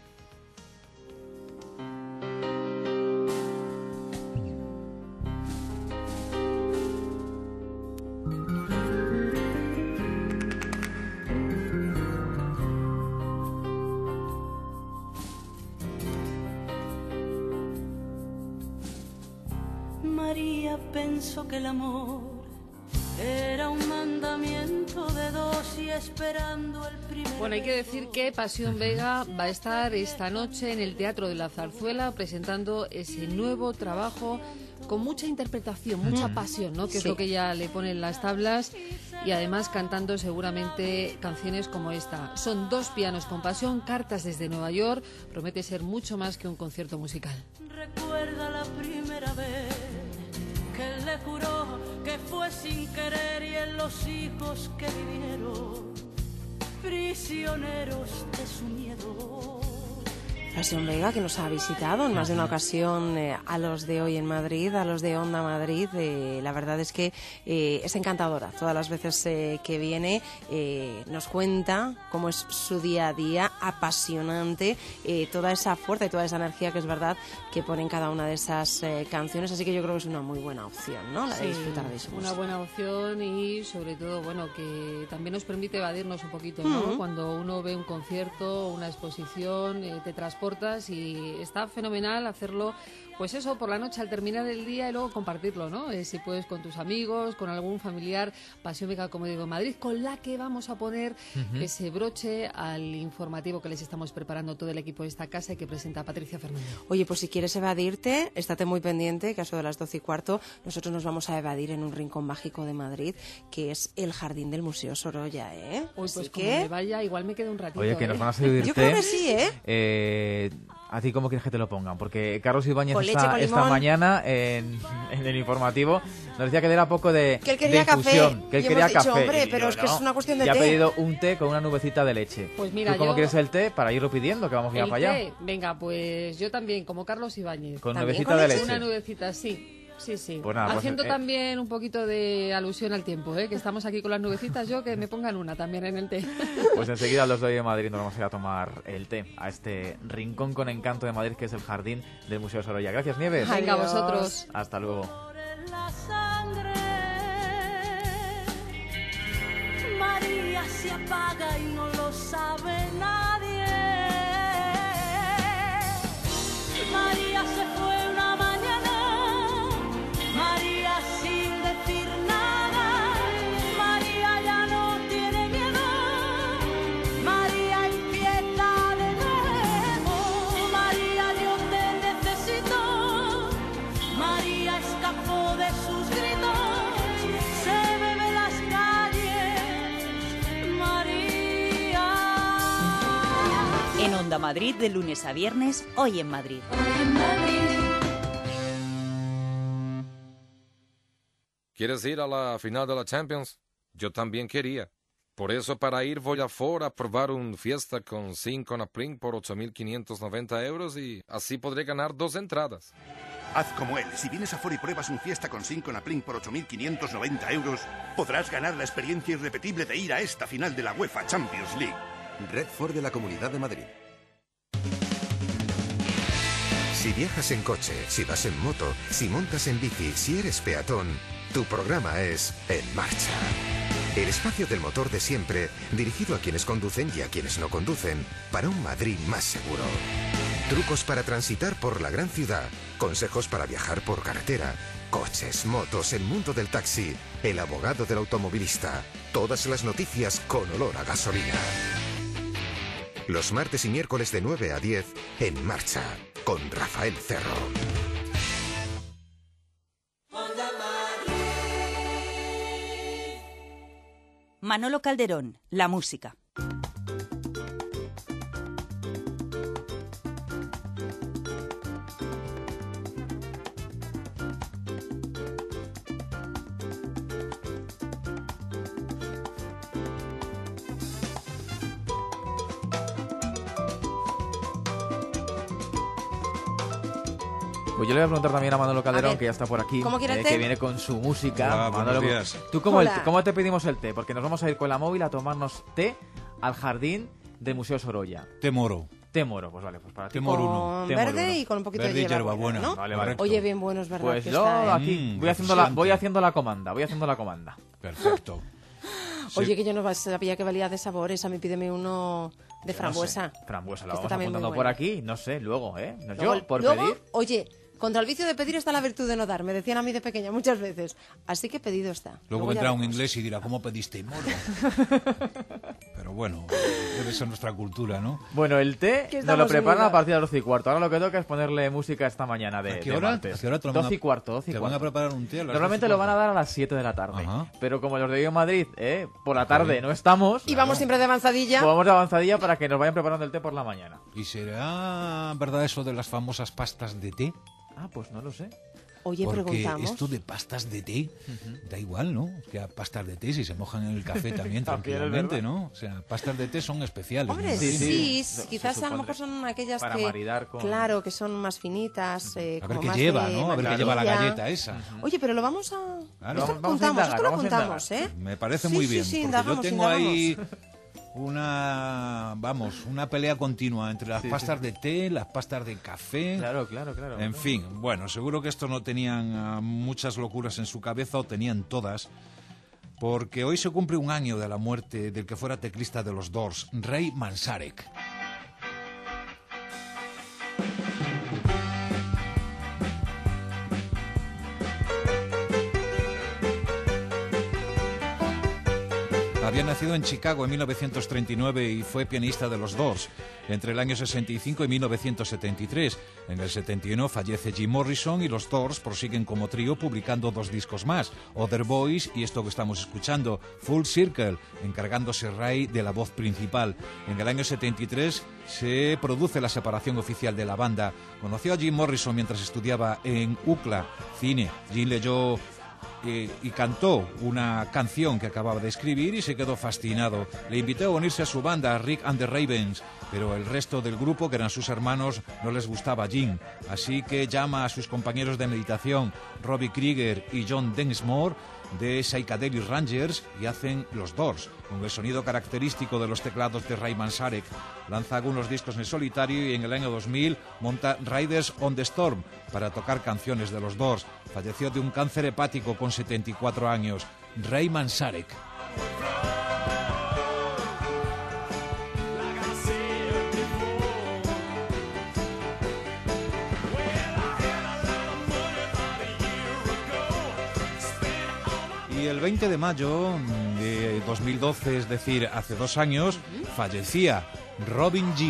Speaker 8: María pensó que el amor era un mandamiento de dos y esperando el primer...
Speaker 12: Bueno, hay que decir que Pasión Vega va a estar esta noche en el Teatro de la Zarzuela presentando ese nuevo trabajo con mucha interpretación, mucha pasión, ¿no? Que sí. es lo que ella le pone en las tablas, y además cantando seguramente canciones como esta. Son dos pianos con pasión, cartas desde Nueva York, promete ser mucho más que un concierto musical.
Speaker 8: Recuerda la primera vez que le juró que fue sin querer y en los hijos que vivieron prisioneros de su miedo.
Speaker 2: Pasión Vega, que nos ha visitado en más de una ocasión eh, a los de Hoy en Madrid, a los de Onda Madrid. Eh, la verdad es que eh, es encantadora. Todas las veces eh, que viene eh, nos cuenta cómo es su día a día, apasionante, eh, toda esa fuerza y toda esa energía que es verdad que pone en cada una de esas eh, canciones. Así que yo creo que es una muy buena opción, ¿no? La de
Speaker 12: sí,
Speaker 2: disfrutar de su
Speaker 12: una
Speaker 2: música.
Speaker 12: buena opción, y sobre todo, bueno, que también nos permite evadirnos un poquito, ¿no? Uh-huh. Cuando uno ve un concierto, una exposición, eh, te transporta y está fenomenal hacerlo, pues eso, por la noche al terminar el día y luego compartirlo, ¿no? Eh, si puedes con tus amigos, con algún familiar. Pasión Vega, como digo, en Madrid, con la que vamos a poner uh-huh. ese broche al informativo que les estamos preparando todo el equipo de esta casa y que presenta Patricia Fernández.
Speaker 2: Oye, pues si quieres evadirte, estate muy pendiente, que a eso de las doce y cuarto nosotros nos vamos a evadir en un rincón mágico de Madrid, que es el jardín del Museo Sorolla, ¿eh?
Speaker 12: Uy, pues
Speaker 2: Así
Speaker 12: como
Speaker 2: que...
Speaker 12: me vaya, igual me quedo un ratito.
Speaker 3: Oye, que
Speaker 12: ¿eh?
Speaker 3: nos van a seducirte.
Speaker 2: Yo creo que sí, ¿eh?
Speaker 3: eh ¿A ti cómo quieres que te lo pongan? Porque Carlos Ibáñez
Speaker 2: con leche,
Speaker 3: esta,
Speaker 2: con
Speaker 3: esta mañana en, en el informativo nos decía que era poco de
Speaker 2: que él quería
Speaker 3: de infusión,
Speaker 2: café.
Speaker 3: que él
Speaker 2: y
Speaker 3: quería
Speaker 2: hemos dicho,
Speaker 3: café.
Speaker 2: hombre,
Speaker 3: y
Speaker 2: pero
Speaker 3: yo,
Speaker 2: es que
Speaker 3: no,
Speaker 2: es una cuestión de
Speaker 3: ya
Speaker 2: té.
Speaker 3: ha pedido un té con una nubecita de leche.
Speaker 12: Pues mira,
Speaker 3: ¿Tú cómo
Speaker 12: yo...
Speaker 3: quieres el té? Para irlo pidiendo, que vamos a ir para allá.
Speaker 12: Té, venga, pues yo también, como Carlos Ibáñez.
Speaker 3: Con
Speaker 2: ¿También
Speaker 3: nubecita
Speaker 2: con
Speaker 3: de
Speaker 2: leche?
Speaker 3: leche.
Speaker 12: Una nubecita, sí. Sí, sí.
Speaker 3: Pues nada,
Speaker 12: Haciendo
Speaker 3: pues, eh,
Speaker 12: también un poquito de alusión al tiempo, ¿eh? Que estamos aquí con las nubecitas, yo que me pongan una también en el té.
Speaker 3: Pues enseguida los de Hoy en Madrid nos vamos a ir a tomar el té a este rincón con encanto de Madrid, que es el jardín del Museo Sorolla. Gracias, Nieves.
Speaker 12: Venga, vosotros.
Speaker 3: Hasta luego.
Speaker 8: María se apaga y no lo sabe nadie. María se fue una mañana, María sin decir nada. María ya no tiene miedo, María empieza de nuevo. María, yo te necesito. María escapó de sus gritos, se bebe las calles. María.
Speaker 1: En Onda Madrid, de lunes a viernes, Hoy en Madrid.
Speaker 13: ¿Quieres ir a la final de la Champions? Yo también quería. Por eso, para ir voy a Ford a probar un Fiesta con cinco na Plink por ocho mil quinientos noventa euros y así podré ganar dos entradas.
Speaker 14: Haz como él. Si vienes a Ford y pruebas un Fiesta con cinco na Plink por ocho mil quinientos noventa euros, podrás ganar la experiencia irrepetible de ir a esta final de la UEFA Champions League.
Speaker 15: Red Ford de la Comunidad de Madrid. Si viajas en coche, si vas en moto, si montas en bici, si eres peatón, tu programa es En Marcha. El espacio del motor de siempre, dirigido a quienes conducen y a quienes no conducen, para un Madrid más seguro. Trucos para transitar por la gran ciudad, consejos para viajar por carretera, coches, motos, el mundo del taxi, el abogado del automovilista, todas las noticias con olor a gasolina. Los martes y miércoles de nueve a diez, En Marcha, con Rafael Cerro.
Speaker 1: Manolo Calderón, la música.
Speaker 3: Pues yo le voy a preguntar también a Manolo Calderón,
Speaker 2: A ver,
Speaker 3: que ya está por aquí,
Speaker 2: ¿cómo quiere el
Speaker 3: eh,
Speaker 2: té?
Speaker 3: que viene con su música.
Speaker 16: Hola,
Speaker 3: Manolo,
Speaker 16: buenos días.
Speaker 3: ¿tú cómo, el-
Speaker 2: Hola.
Speaker 3: cómo te pedimos el té? Porque nos vamos a ir con la móvil a tomarnos té al jardín del Museo Sorolla.
Speaker 16: Té moro.
Speaker 3: Té moro, pues vale, pues para ti.
Speaker 16: Té moro uno.
Speaker 2: Con
Speaker 3: Té moro
Speaker 2: verde
Speaker 3: uno.
Speaker 2: y con un poquito
Speaker 16: Verde y
Speaker 2: de hierbabuena,
Speaker 16: hierbabuena,
Speaker 2: ¿no?
Speaker 3: Vale, vale.
Speaker 2: Oye, bien bueno, es verdad.
Speaker 3: Pues
Speaker 2: que
Speaker 3: yo
Speaker 2: está, ¿eh?
Speaker 3: aquí
Speaker 16: Mm,
Speaker 3: voy, haciendo la,
Speaker 16: refrescante.
Speaker 3: voy haciendo la comanda, voy haciendo la comanda.
Speaker 16: Perfecto.
Speaker 2: Oye, que yo no sabía que valía de sabores. A mí pídeme uno de
Speaker 3: No
Speaker 2: frambuesa.
Speaker 3: sé, frambuesa, la
Speaker 2: Este
Speaker 3: vamos
Speaker 2: también muy
Speaker 3: apuntando
Speaker 2: bueno.
Speaker 3: por aquí, no sé, luego, ¿eh? No,
Speaker 2: Luego-
Speaker 3: yo, por
Speaker 2: luego,
Speaker 3: pedir...
Speaker 2: Oye, contra el vicio de pedir está la virtud de no dar. Me decían a mí de pequeña muchas veces. Así que pedido está.
Speaker 16: Luego
Speaker 2: ya
Speaker 16: vendrá un
Speaker 2: veremos.
Speaker 16: inglés y dirá, ¿cómo pediste moro? Pero bueno, debe ser nuestra cultura, ¿no?
Speaker 3: Bueno, el té
Speaker 2: Que
Speaker 3: nos
Speaker 2: estamos
Speaker 3: lo preparan
Speaker 2: unidos.
Speaker 3: a partir de las doce y cuarto. Ahora lo que toca es ponerle música esta mañana de,
Speaker 16: ¿A qué
Speaker 3: de
Speaker 16: hora?
Speaker 3: martes.
Speaker 16: ¿A qué hora te lo van a-
Speaker 3: doce y cuarto, doce y
Speaker 16: te
Speaker 3: cuarto.
Speaker 16: van a preparar un té a las
Speaker 3: Normalmente
Speaker 16: doce y
Speaker 3: lo van a
Speaker 16: cuarto?
Speaker 3: dar a las siete de la tarde.
Speaker 16: Ajá.
Speaker 3: Pero como los de Vivo Madrid, ¿eh? Por la tarde no estamos,
Speaker 2: Y vamos siempre de avanzadilla.
Speaker 3: pues vamos de avanzadilla para que nos vayan preparando el té por la mañana.
Speaker 16: ¿Y será verdad eso de las famosas pastas de té?
Speaker 3: Ah, pues no lo sé.
Speaker 2: Oye,
Speaker 16: Porque
Speaker 2: preguntamos.
Speaker 16: esto de pastas de té, da igual, ¿no? Que a pastas de té si se mojan en el café también
Speaker 3: También es
Speaker 16: tranquilamente,
Speaker 3: verdad.
Speaker 16: ¿no? O sea, pastas de té son especiales.
Speaker 2: Hombre,
Speaker 16: ¿no?
Speaker 2: sí,
Speaker 3: sí.
Speaker 2: s-
Speaker 3: Se
Speaker 2: quizás a lo
Speaker 3: supondrá.
Speaker 2: mejor son aquellas
Speaker 3: Para
Speaker 2: que...
Speaker 3: maridar con-
Speaker 2: Claro, que son más finitas. eh,
Speaker 16: A ver
Speaker 2: como
Speaker 16: qué
Speaker 2: más
Speaker 16: lleva,
Speaker 2: de
Speaker 16: ¿no? A ver qué lleva la
Speaker 2: mantequilla.
Speaker 16: galleta esa.
Speaker 2: Oye, pero lo vamos a...
Speaker 16: Claro.
Speaker 2: Esto
Speaker 3: Vamos-
Speaker 2: lo
Speaker 3: vamos a
Speaker 2: apuntamos,
Speaker 3: indagar,
Speaker 2: esto lo
Speaker 3: vamos a
Speaker 2: apuntamos, ¿eh?
Speaker 16: Me parece
Speaker 2: Sí,
Speaker 16: muy
Speaker 2: sí,
Speaker 16: bien,
Speaker 2: sí,
Speaker 16: porque
Speaker 2: indagamos,
Speaker 16: yo tengo ahí
Speaker 2: indagamos.
Speaker 16: una, vamos, una pelea continua entre las
Speaker 3: Sí,
Speaker 16: pastas
Speaker 3: sí.
Speaker 16: de té, las pastas de café.
Speaker 3: Claro, claro, claro.
Speaker 16: En fin, bueno, seguro que estos no tenían ah, muchas locuras en su cabeza o tenían todas, porque hoy se cumple un año de la muerte del que fuera teclista de los Doors, Ray Manzarek. Había nacido en Chicago en mil novecientos treinta y nueve y fue pianista de los Doors entre el año sesenta y cinco y mil novecientos setenta y tres. En el setenta y uno fallece Jim Morrison y los Doors prosiguen como trío publicando dos discos más, Other Boys y esto que estamos escuchando, Full Circle, encargándose Ray de la voz principal. En el año setenta y tres se produce la separación oficial de la banda. Conoció a Jim Morrison mientras estudiaba en U C L A, cine. Jim leyó Eh, y cantó una canción que acababa de escribir y se quedó fascinado. Le invitó a unirse a su banda, Rick and the Ravens, pero el resto del grupo, que eran sus hermanos, no les gustaba a Jim. Así que llama a sus compañeros de meditación, Robbie Krieger y John Densmore, de Psychedelic Rangers, y hacen los Doors, con el sonido característico de los teclados de Ray Manzarek. Lanza algunos discos en solitario y en el año dos mil monta Riders on the Storm para tocar canciones de los Doors. Falleció de un cáncer hepático con setenta y cuatro años. Ray Manzarek. Y el veinte de mayo de dos mil doce, es decir, hace dos años, fallecía Robin Gibb.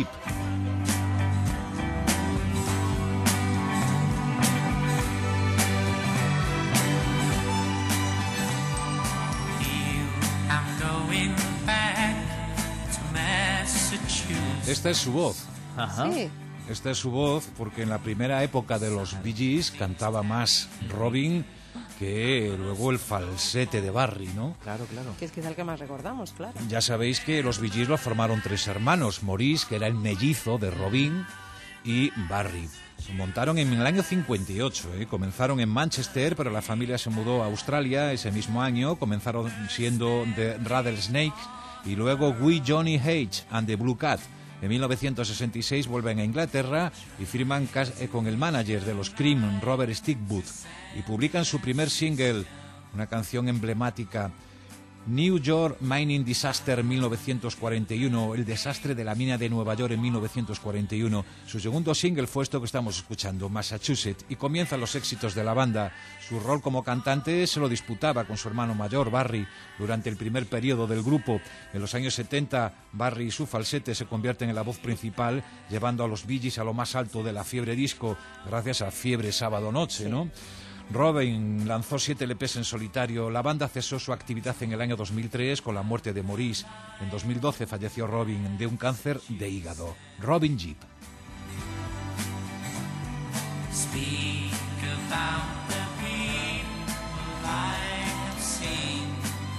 Speaker 16: Esta es su voz.
Speaker 3: Ajá.
Speaker 2: Sí.
Speaker 16: Esta es su voz porque en la primera época de los Bee Gees cantaba más Robin que luego el falsete de Barry, ¿no?
Speaker 3: Claro, claro.
Speaker 2: Que es quizá el que más recordamos, claro.
Speaker 16: Ya sabéis que los Bee Gees lo formaron tres hermanos, Maurice, que era el mellizo de Robin, y Barry. Se montaron en el año cincuenta y ocho, ¿eh? Comenzaron en Manchester, pero la familia se mudó a Australia ese mismo año. Comenzaron siendo The Rattlesnakes y luego We Johnny H and the Blue Cat. En mil novecientos sesenta y seis vuelven a Inglaterra y firman cas- eh, con el manager de los Cream, Robert Stickwood, y publican su primer single, una canción emblemática, New York Mining Disaster mil novecientos cuarenta y uno, el desastre de la mina de Nueva York en mil novecientos cuarenta y uno. Su segundo single fue esto que estamos escuchando, Massachusetts, y comienzan los éxitos de la banda. Su rol como cantante se lo disputaba con su hermano mayor, Barry, durante el primer periodo del grupo. En los años setenta, Barry y su falsete se convierten en la voz principal, llevando a los Bee Gees a lo más alto de la fiebre disco, gracias a Fiebre Sábado Noche, ¿no? Robin lanzó siete L Pes en solitario. La banda cesó su actividad en el año dos mil tres con la muerte de Maurice. En dos mil doce falleció Robin de un cáncer de hígado. Robin Gibb.
Speaker 8: Speak about the people I have seen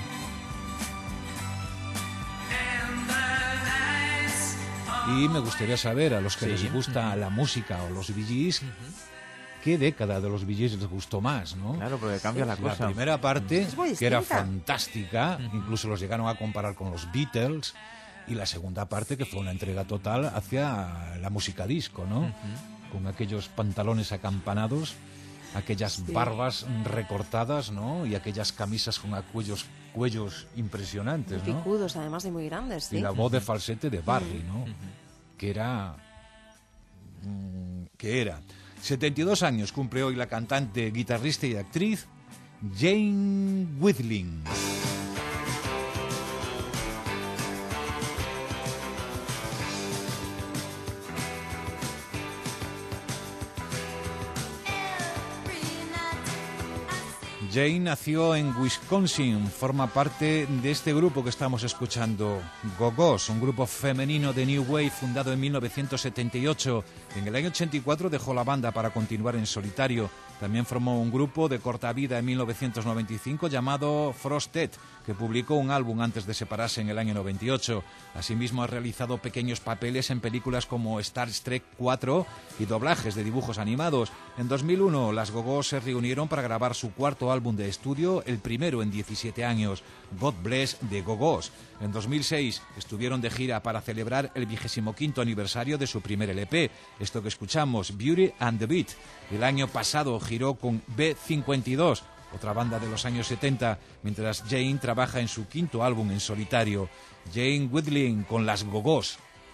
Speaker 8: and the nights of...
Speaker 16: Y me gustaría saber, a los que
Speaker 3: Sí.
Speaker 16: les gusta la música o los Bee Gees, ¿qué década de los Bee Gees les gustó más, no?
Speaker 3: Claro, porque cambia la cosa.
Speaker 16: La primera parte,
Speaker 2: Es muy
Speaker 16: que era
Speaker 2: distinta.
Speaker 16: fantástica, incluso los llegaron a comparar con los Beatles, y la segunda parte, que fue una entrega total hacia la música disco, ¿no? Con aquellos pantalones acampanados, aquellas
Speaker 2: Sí.
Speaker 16: barbas recortadas, ¿no? Y aquellas camisas con cuellos, cuellos impresionantes, ¿no?
Speaker 2: Picudos, además, y muy grandes, sí.
Speaker 16: Y la voz de falsete de Barry, ¿no? Que era... mm, que era... setenta y dos años cumple hoy la cantante, guitarrista y actriz Jane Wiedlin. Jane nació en Wisconsin, forma parte de este grupo que estamos escuchando, Go-Go's, un grupo femenino de New Wave fundado en mil novecientos setenta y ocho. En el año ochenta y cuatro dejó la banda para continuar en solitario. También formó un grupo de corta vida en mil novecientos noventa y cinco llamado Frosted, que publicó un álbum antes de separarse en el año noventa y ocho. Asimismo ha realizado pequeños papeles en películas como Star Trek cuatro y doblajes de dibujos animados. En dos mil uno las Go-Go se reunieron para grabar su cuarto álbum de estudio, el primero en diecisiete años, God Bless the Go-Go's. En dos mil seis estuvieron de gira para celebrar el vigésimo quinto aniversario de su primer L P, esto que escuchamos, Beauty and the Beat. El año pasado giró con B cincuenta y dos, otra banda de los años setenta, mientras Jane trabaja en su quinto álbum en solitario, Jane Wiedlin con las Go-Go's.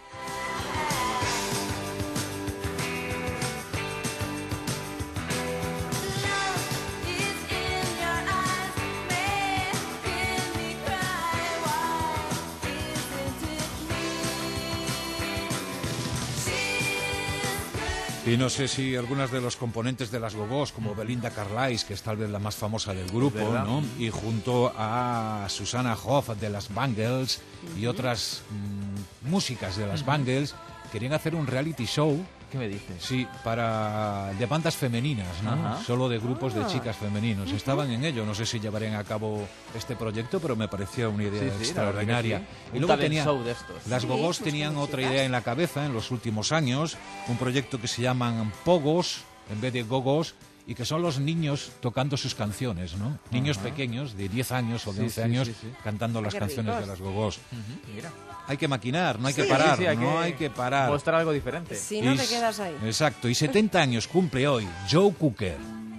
Speaker 16: Y no sé si algunas de los componentes de las Go-Go's, como Belinda Carlisle, que es tal vez la más famosa del grupo,
Speaker 3: ¿verdad?
Speaker 16: ¿no? Y junto a Susanna Hoff de las Bangles y otras mm, músicas de las Bangles, querían hacer un reality show.
Speaker 3: ¿Qué me dices?
Speaker 16: Sí, para de bandas femeninas, ¿no?
Speaker 3: Ajá.
Speaker 16: Solo de grupos de
Speaker 3: Ah.
Speaker 16: chicas femeninos. Estaban en ello. No sé si llevarían a cabo este proyecto, pero me pareció una idea
Speaker 3: Sí, sí, la
Speaker 16: extraordinaria.
Speaker 3: verdad que sí.
Speaker 16: Y
Speaker 3: Un
Speaker 16: luego
Speaker 3: talent
Speaker 16: tenía
Speaker 3: show de estos.
Speaker 16: las
Speaker 3: Sí,
Speaker 16: Go-Go's
Speaker 3: pues
Speaker 16: tenían
Speaker 3: como
Speaker 16: otra
Speaker 3: chicas.
Speaker 16: idea en la cabeza en los últimos años, un proyecto que se llaman Pogos en vez de Go-Go's, y que son los niños tocando sus canciones, ¿no? Niños
Speaker 3: Ajá.
Speaker 16: pequeños de diez años o de
Speaker 3: Sí,
Speaker 16: once
Speaker 3: sí,
Speaker 16: años
Speaker 3: sí, sí.
Speaker 16: cantando las
Speaker 3: Qué
Speaker 16: canciones
Speaker 3: ricos.
Speaker 16: de las Go-Go's.
Speaker 3: Mira.
Speaker 16: Hay que maquinar, no hay
Speaker 3: Sí.
Speaker 16: que parar,
Speaker 3: Sí, sí, hay
Speaker 16: no
Speaker 3: que
Speaker 16: hay que parar.
Speaker 3: mostrar algo diferente.
Speaker 2: Si no
Speaker 16: Y
Speaker 2: te
Speaker 16: s-
Speaker 2: quedas ahí.
Speaker 16: Exacto, y setenta años cumple hoy Joe Cooker.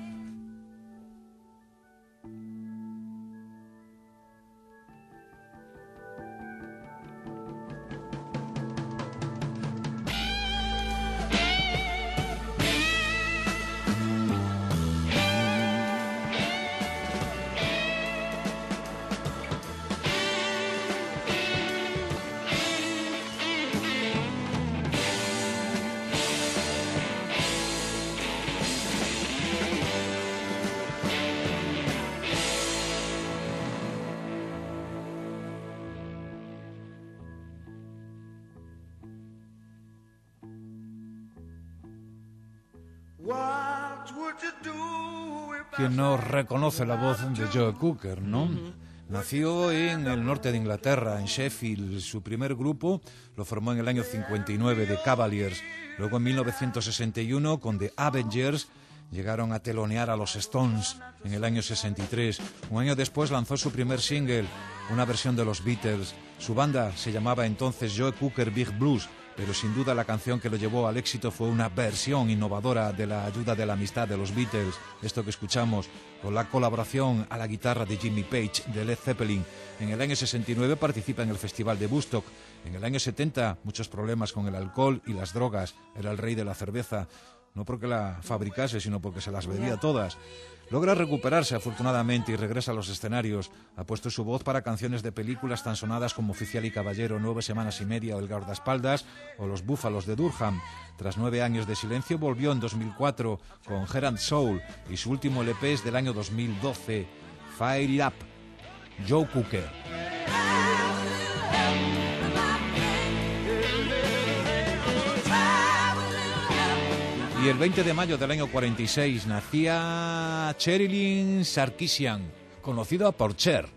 Speaker 16: Quien no reconoce la voz de Joe Cooker, ¿no? Nació en el norte de Inglaterra, en Sheffield. Su primer grupo lo formó en el año cincuenta y nueve, The Cavaliers. Luego en mil novecientos sesenta y uno, con The Avengers, llegaron a telonear a los Stones en el año sesenta y tres. Un año después lanzó su primer single, una versión de los Beatles. Su banda se llamaba entonces Joe Cooker Big Blues, pero sin duda la canción que lo llevó al éxito fue una versión innovadora de La ayuda de la amistad de los Beatles, esto que escuchamos, con la colaboración a la guitarra de Jimmy Page de Led Zeppelin. En el año sesenta y nueve participa en el Festival de Woodstock. En el año setenta, muchos problemas con el alcohol y las drogas. Era el rey de la cerveza. no porque la fabricase, sino porque se las bebía todas. Logra recuperarse afortunadamente y regresa a los escenarios. Ha puesto su voz para canciones de películas tan sonadas como Oficial y Caballero, Nueve Semanas y Media o El Guardaespaldas o Los Búfalos de Durham. Tras nueve años de silencio volvió en dos mil cuatro con Heart and Soul y su último L P es del año dos mil doce, Fire It Up, Joe Cooker. Y el veinte de mayo del año cuarenta y seis nacía Sherilyn Sarkisian, conocida por Cher.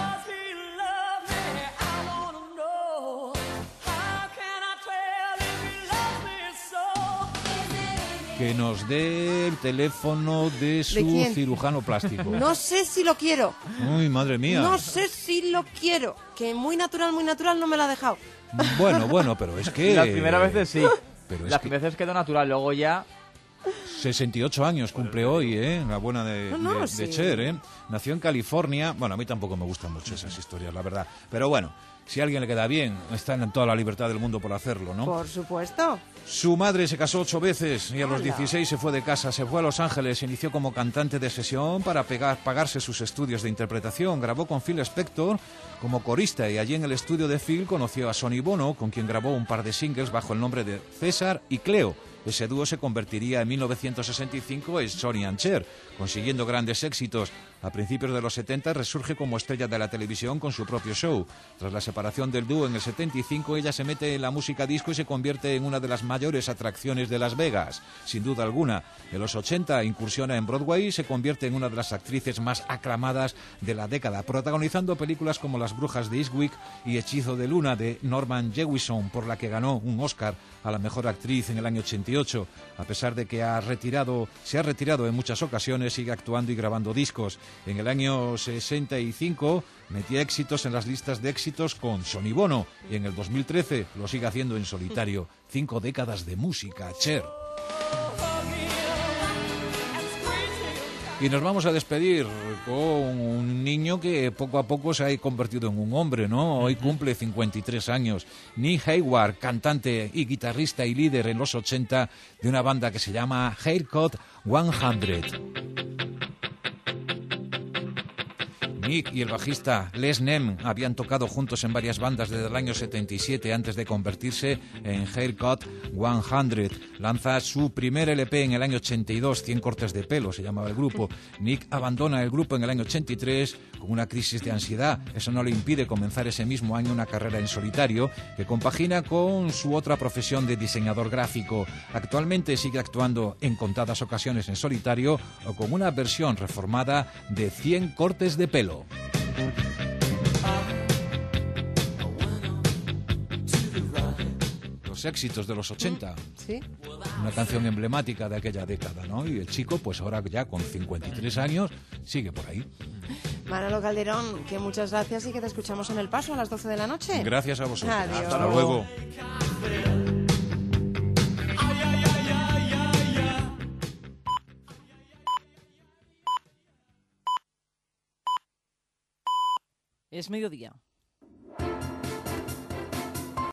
Speaker 16: Que nos dé el teléfono de su
Speaker 2: ¿De
Speaker 16: cirujano plástico.
Speaker 2: No sé si lo quiero.
Speaker 16: Uy, madre mía.
Speaker 2: No sé si lo quiero. Que muy natural, muy natural no me lo ha dejado.
Speaker 16: Bueno, bueno, pero es que...
Speaker 3: Las primeras veces sí.
Speaker 16: Pero
Speaker 3: Las primeras veces quedó natural, luego ya...
Speaker 16: sesenta y ocho años cumple hoy, ¿eh? La buena de,
Speaker 2: No, no,
Speaker 16: de,
Speaker 2: sí.
Speaker 16: de Cher, ¿eh? Nació en California. Bueno, a mí tampoco me gustan mucho esas historias, la verdad. Pero bueno, si a alguien le queda bien, está en toda la libertad del mundo por hacerlo, ¿no?
Speaker 2: Por supuesto.
Speaker 16: Su madre se casó ocho veces y a los
Speaker 2: ¡Hala!
Speaker 16: dieciséis se fue de casa, se fue a Los Ángeles, se inició como cantante de sesión para pegar, pagarse sus estudios de interpretación. Grabó con Phil Spector como corista y allí en el estudio de Phil conoció a Sonny Bono, con quien grabó un par de singles bajo el nombre de César y Cleo. Ese dúo se convertiría en mil novecientos sesenta y cinco en Sonny and Cher, consiguiendo grandes éxitos. A principios de los setenta resurge como estrella de la televisión con su propio show. Tras la separación del dúo en el setenta y cinco, ella se mete en la música disco y se convierte en una de las mayores atracciones de Las Vegas, sin duda alguna. En los ochenta incursiona en Broadway y se convierte en una de las actrices más aclamadas de la década, protagonizando películas como Las Brujas de Eastwick y Hechizo de Luna de Norman Jewison, por la que ganó un Oscar a la mejor actriz en el año ochenta y ocho. A pesar de que ha retirado, se ha retirado en muchas ocasiones, sigue actuando y grabando discos. En el año sesenta y cinco metía éxitos en las listas de éxitos con Sonny Bono y en el dos mil trece lo sigue haciendo en solitario. Cinco décadas de música, Cher. Y nos vamos a despedir con un niño que poco a poco se ha convertido en un hombre, ¿no? Hoy cumple cincuenta y tres años. Nick Hayward, cantante y guitarrista y líder en los ochenta de una banda que se llama Haircut cien. Nick y el bajista Les Nem habían tocado juntos en varias bandas desde el año setenta y siete antes de convertirse en Haircut cien. Lanza su primer L P en el año ochenta y dos, cien cortes de pelo se llamaba el grupo. Nick abandona el grupo en el año ochenta y tres con una crisis de ansiedad. Eso no le impide comenzar ese mismo año una carrera en solitario que compagina con su otra profesión de diseñador gráfico. Actualmente sigue actuando en contadas ocasiones en solitario o con una versión reformada de cien cortes de pelo. Los éxitos de los ochenta.
Speaker 2: Sí.
Speaker 16: Una canción emblemática de aquella década, ¿no? Y el chico, pues ahora ya con cincuenta y tres años, sigue por ahí.
Speaker 2: Manolo Calderón, que muchas gracias y que te escuchamos en El Paso a las doce de la noche.
Speaker 16: Gracias a vosotros.
Speaker 2: Adiós.
Speaker 16: Hasta luego.
Speaker 17: Es mediodía.